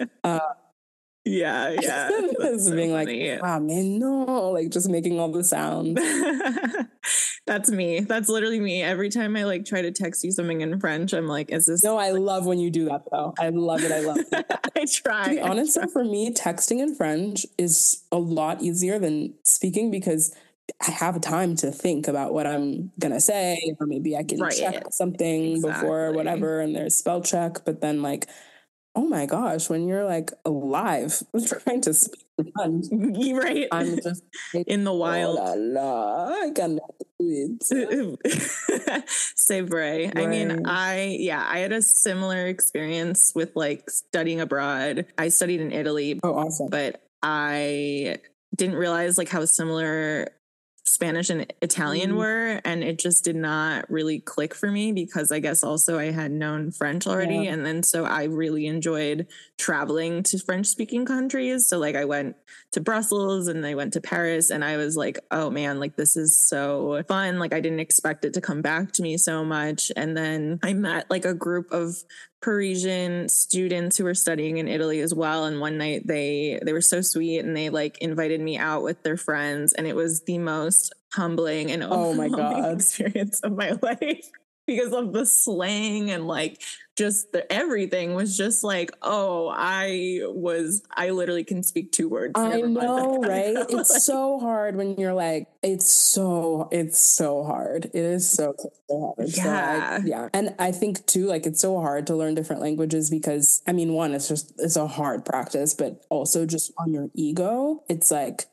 Yeah. Just being funny. Like, man, no, like just making all the sounds. That's me. That's literally me. Every time I like try to text you something in French, I'm like, is this? No, I love when you do that though. I love it. I try. To be honest, though, for me, texting in French is a lot easier than speaking because I have time to think about what I'm going to say, or maybe I can check something before whatever, and there's spell check. But then like, oh my gosh, when you're like alive trying to speak French, right? I'm just like, in the wild. I cannot do it. C'est vrai. Right. I mean, I had a similar experience with like studying abroad. I studied in Italy. Oh, awesome. But I didn't realize like how similar Spanish and Italian were, and it just did not really click for me because I guess also I had known French already. And then so I really enjoyed traveling to French speaking countries. So like I went to Brussels and I went to Paris, and I was like, oh man, like this is so fun. Like I didn't expect it to come back to me so much. And then I met like a group of Parisian students who were studying in Italy as well. And one night they were so sweet, and they like invited me out with their friends, and it was the most humbling and overwhelming experience of my life because of the slang and like just everything was just like, oh, I literally can speak 2 words. I know, right? It's so hard when you're like, it's so hard. It is so hard. Yeah. So And I think too, like it's so hard to learn different languages because I mean, one, it's a hard practice, but also just on your ego, it's like,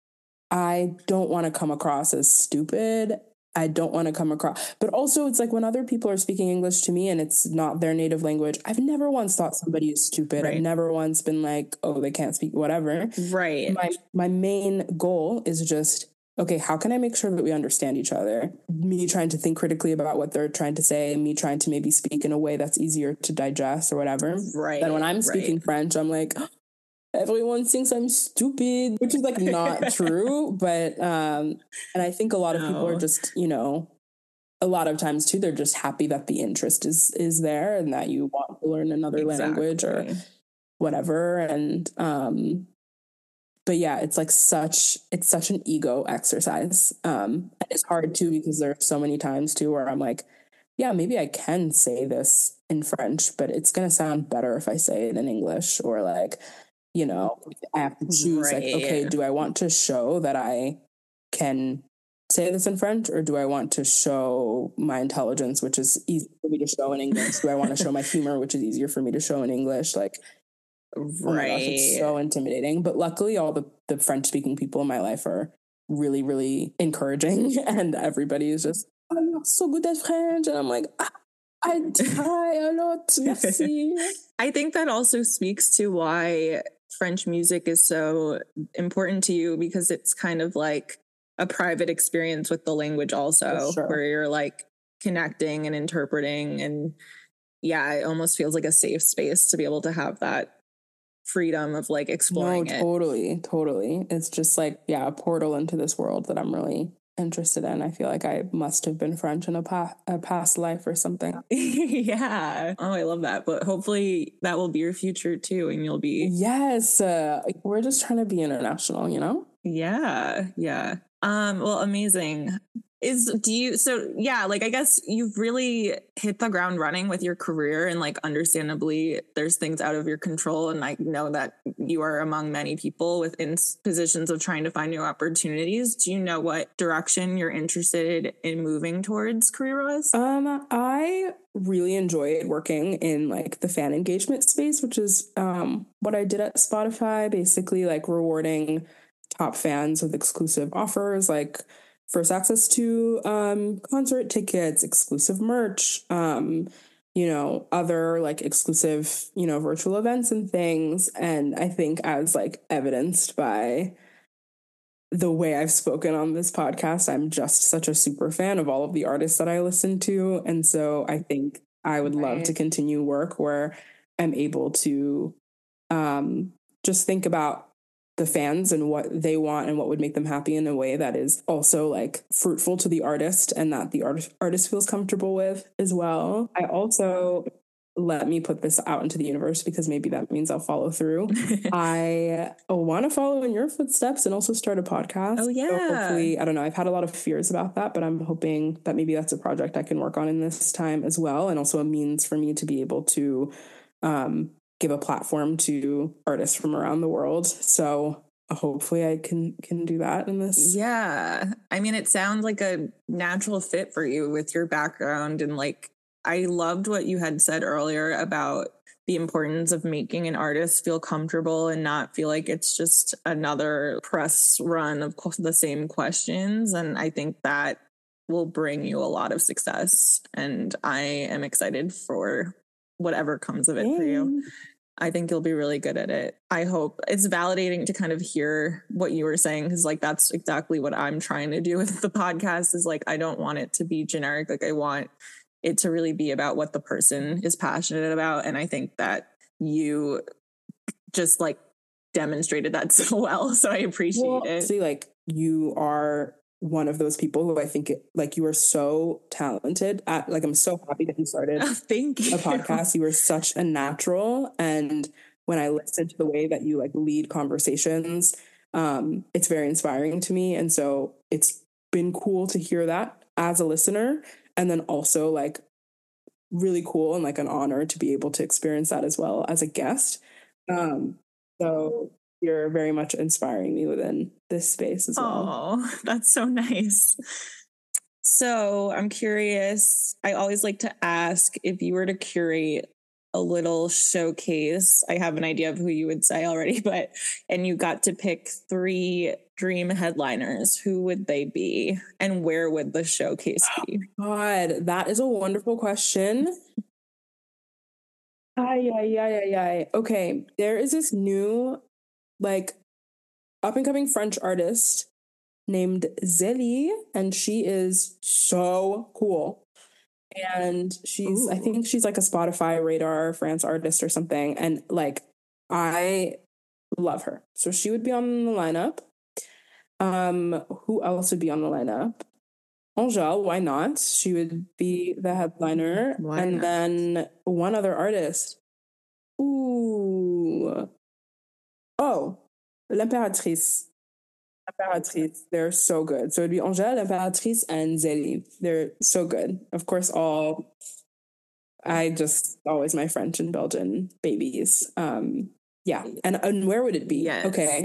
I don't want to come across as stupid. I don't want to come across, but also it's like when other people are speaking English to me and it's not their native language, I've never once thought somebody is stupid. Right. I've never once been like, oh, they can't speak whatever. Right. My main goal is just, okay, how can I make sure that we understand each other? Me trying to think critically about what they're trying to say, and me trying to maybe speak in a way that's easier to digest or whatever. Right. Then when I'm speaking French, I'm like, everyone thinks I'm stupid, which is like not true. But, and I think a lot of people are just, you know, a lot of times too, they're just happy that the interest is there and that you want to learn another language or whatever. And, but yeah, it's like such an ego exercise. And it's hard too, because there are so many times too, where I'm like, yeah, maybe I can say this in French, but it's going to sound better if I say it in English, or like, you know, I have to choose like, okay, do I want to show that I can say this in French, or do I want to show my intelligence, which is easy for me to show in English? Do I want to show my humor, which is easier for me to show in English? Like, oh my gosh, it's so intimidating. But luckily all the French speaking people in my life are really, really encouraging, and everybody is just, oh, you're so good at French. And I'm like, I try a lot. Merci. I think that also speaks to why French music is so important to you, because it's kind of like a private experience with the language also, where you're like connecting and interpreting. And yeah, it almost feels like a safe space to be able to have that freedom of like exploring it. Totally. It's just like, yeah, a portal into this world that I'm really interested in. I feel like I must have been French in a past life or something. Yeah. Oh, I love that. But hopefully that will be your future too, and you'll be. Yes. We're just trying to be international, you know? Yeah. Well, amazing. I guess you've really hit the ground running with your career, and like understandably there's things out of your control, and I know that you are among many people within positions of trying to find new opportunities. Do you know what direction you're interested in moving towards career-wise? I really enjoyed working in like the fan engagement space, which is what I did at Spotify, basically like rewarding top fans with exclusive offers, like first access to concert tickets, exclusive merch, you know, other like exclusive, you know, virtual events and things. And I think, as like evidenced by the way I've spoken on this podcast, I'm just such a super fan of all of the artists that I listen to. And so I think I would love to continue work where I'm able to just think about the fans and what they want and what would make them happy in a way that is also like fruitful to the artist and that the artist feels comfortable with as well. I also, let me put this out into the universe because maybe that means I'll follow through. I want to follow in your footsteps and also start a podcast. Oh yeah. So hopefully, I don't know, I've had a lot of fears about that, but I'm hoping that maybe that's a project I can work on in this time as well. And also a means for me to be able to give a platform to artists from around the world. So hopefully I can do that in this. Yeah. I mean, it sounds like a natural fit for you with your background. And like, I loved what you had said earlier about the importance of making an artist feel comfortable and not feel like it's just another press run of the same questions. And I think that will bring you a lot of success. And I am excited for whatever comes of it for you. I think you'll be really good at it. I hope. It's validating to kind of hear what you were saying, because like that's exactly what I'm trying to do with the podcast, is like I don't want it to be generic. Like I want it to really be about what the person is passionate about. And I think that you just like demonstrated that so well. So I appreciate it. See, like you are one of those people who I think like you are so talented at, like, I'm so happy that you started Thank you. a podcast. You are such a natural. And when I listen to the way that you like lead conversations, it's very inspiring to me. And so it's been cool to hear that as a listener. And then also like really cool and like an honor to be able to experience that as well as a guest. So you're very much inspiring me within this space as well. Oh, that's so nice. So I'm curious, I always like to ask, if you were to curate a little showcase, I have an idea of who you would say already, and you got to pick 3 dream headliners, who would they be and where would the showcase be? God, that is a wonderful question. Okay, there is this new like up and coming French artist named Zélie, and she is so cool. And I think she's like a Spotify Radar France artist or something. And like, I love her. So she would be on the lineup. Who else would be on the lineup? Angèle, why not? She would be the headliner. Then one other artist. L'Impératrice. They're so good. So it'd be Angèle, L'Impératrice, and Zélie. They're so good. Of course, always my French and Belgian babies. Yeah. And where would it be? Yes. Okay.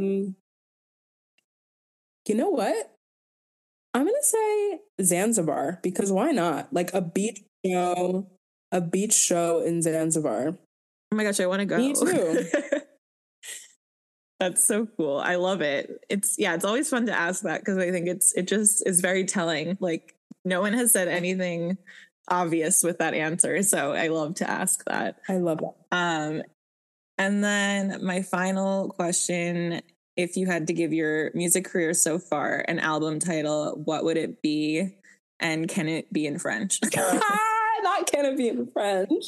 You know what? I'm going to say Zanzibar, because why not? Like a beach show in Zanzibar. Oh my gosh, I want to go. Me too. That's so cool. I love it. It's always fun to ask that, because I think it just is very telling. Like no one has said anything obvious with that answer. So I love to ask that. I love that. And then my final question, if you had to give your music career so far an album title, what would it be? And can it be in French? Not can it be in French.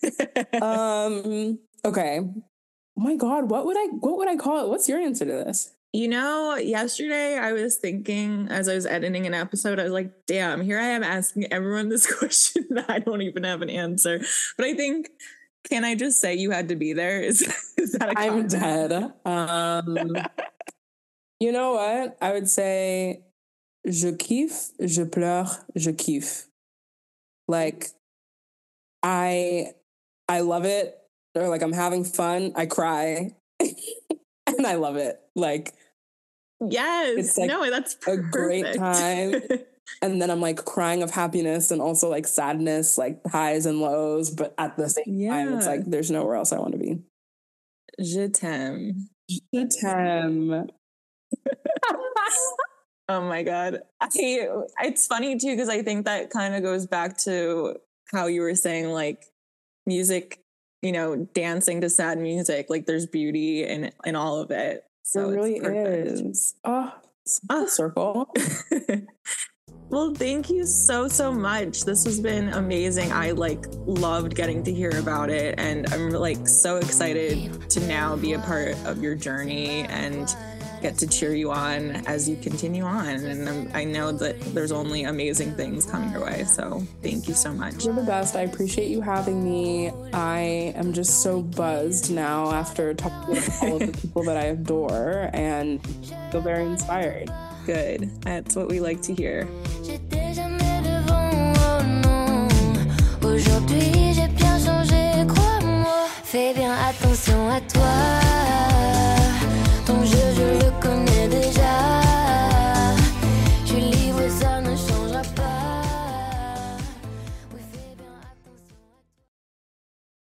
Okay. Oh my God, what would I call it? What's your answer to this? You know, yesterday I was thinking, as I was editing an episode, I was like, damn, here I am asking everyone this question that I don't even have an answer. But I think, can I just say You Had to Be There? Is that a comment? I'm dead. You know what? I would say je kiffe, je pleure, je kiffe. Like, I love it. Or like I'm having fun, I cry, and I love it. Like, yes, it's like that's a great time. And then I'm like crying of happiness and also like sadness, like highs and lows. But at the same time, it's like there's nowhere else I want to be. Je t'aime. Je t'aime. Oh my God. It's funny too, because I think that kind of goes back to how you were saying, like, music, you know, dancing to sad music, like there's beauty in all of it. So it really is. Circle. Well, thank you so much. This has been amazing. I loved getting to hear about it, and I'm so excited to now be a part of your journey and get to cheer you on as you continue on. And I know that there's only amazing things coming your way. So thank you so much. You're the best. I appreciate you having me. I am just so buzzed now after talking with all of the people that I adore, and feel very inspired. Good. That's what we like to hear. Aujourd'hui j'ai bien changé, crois-moi. Fais bien attention à toi.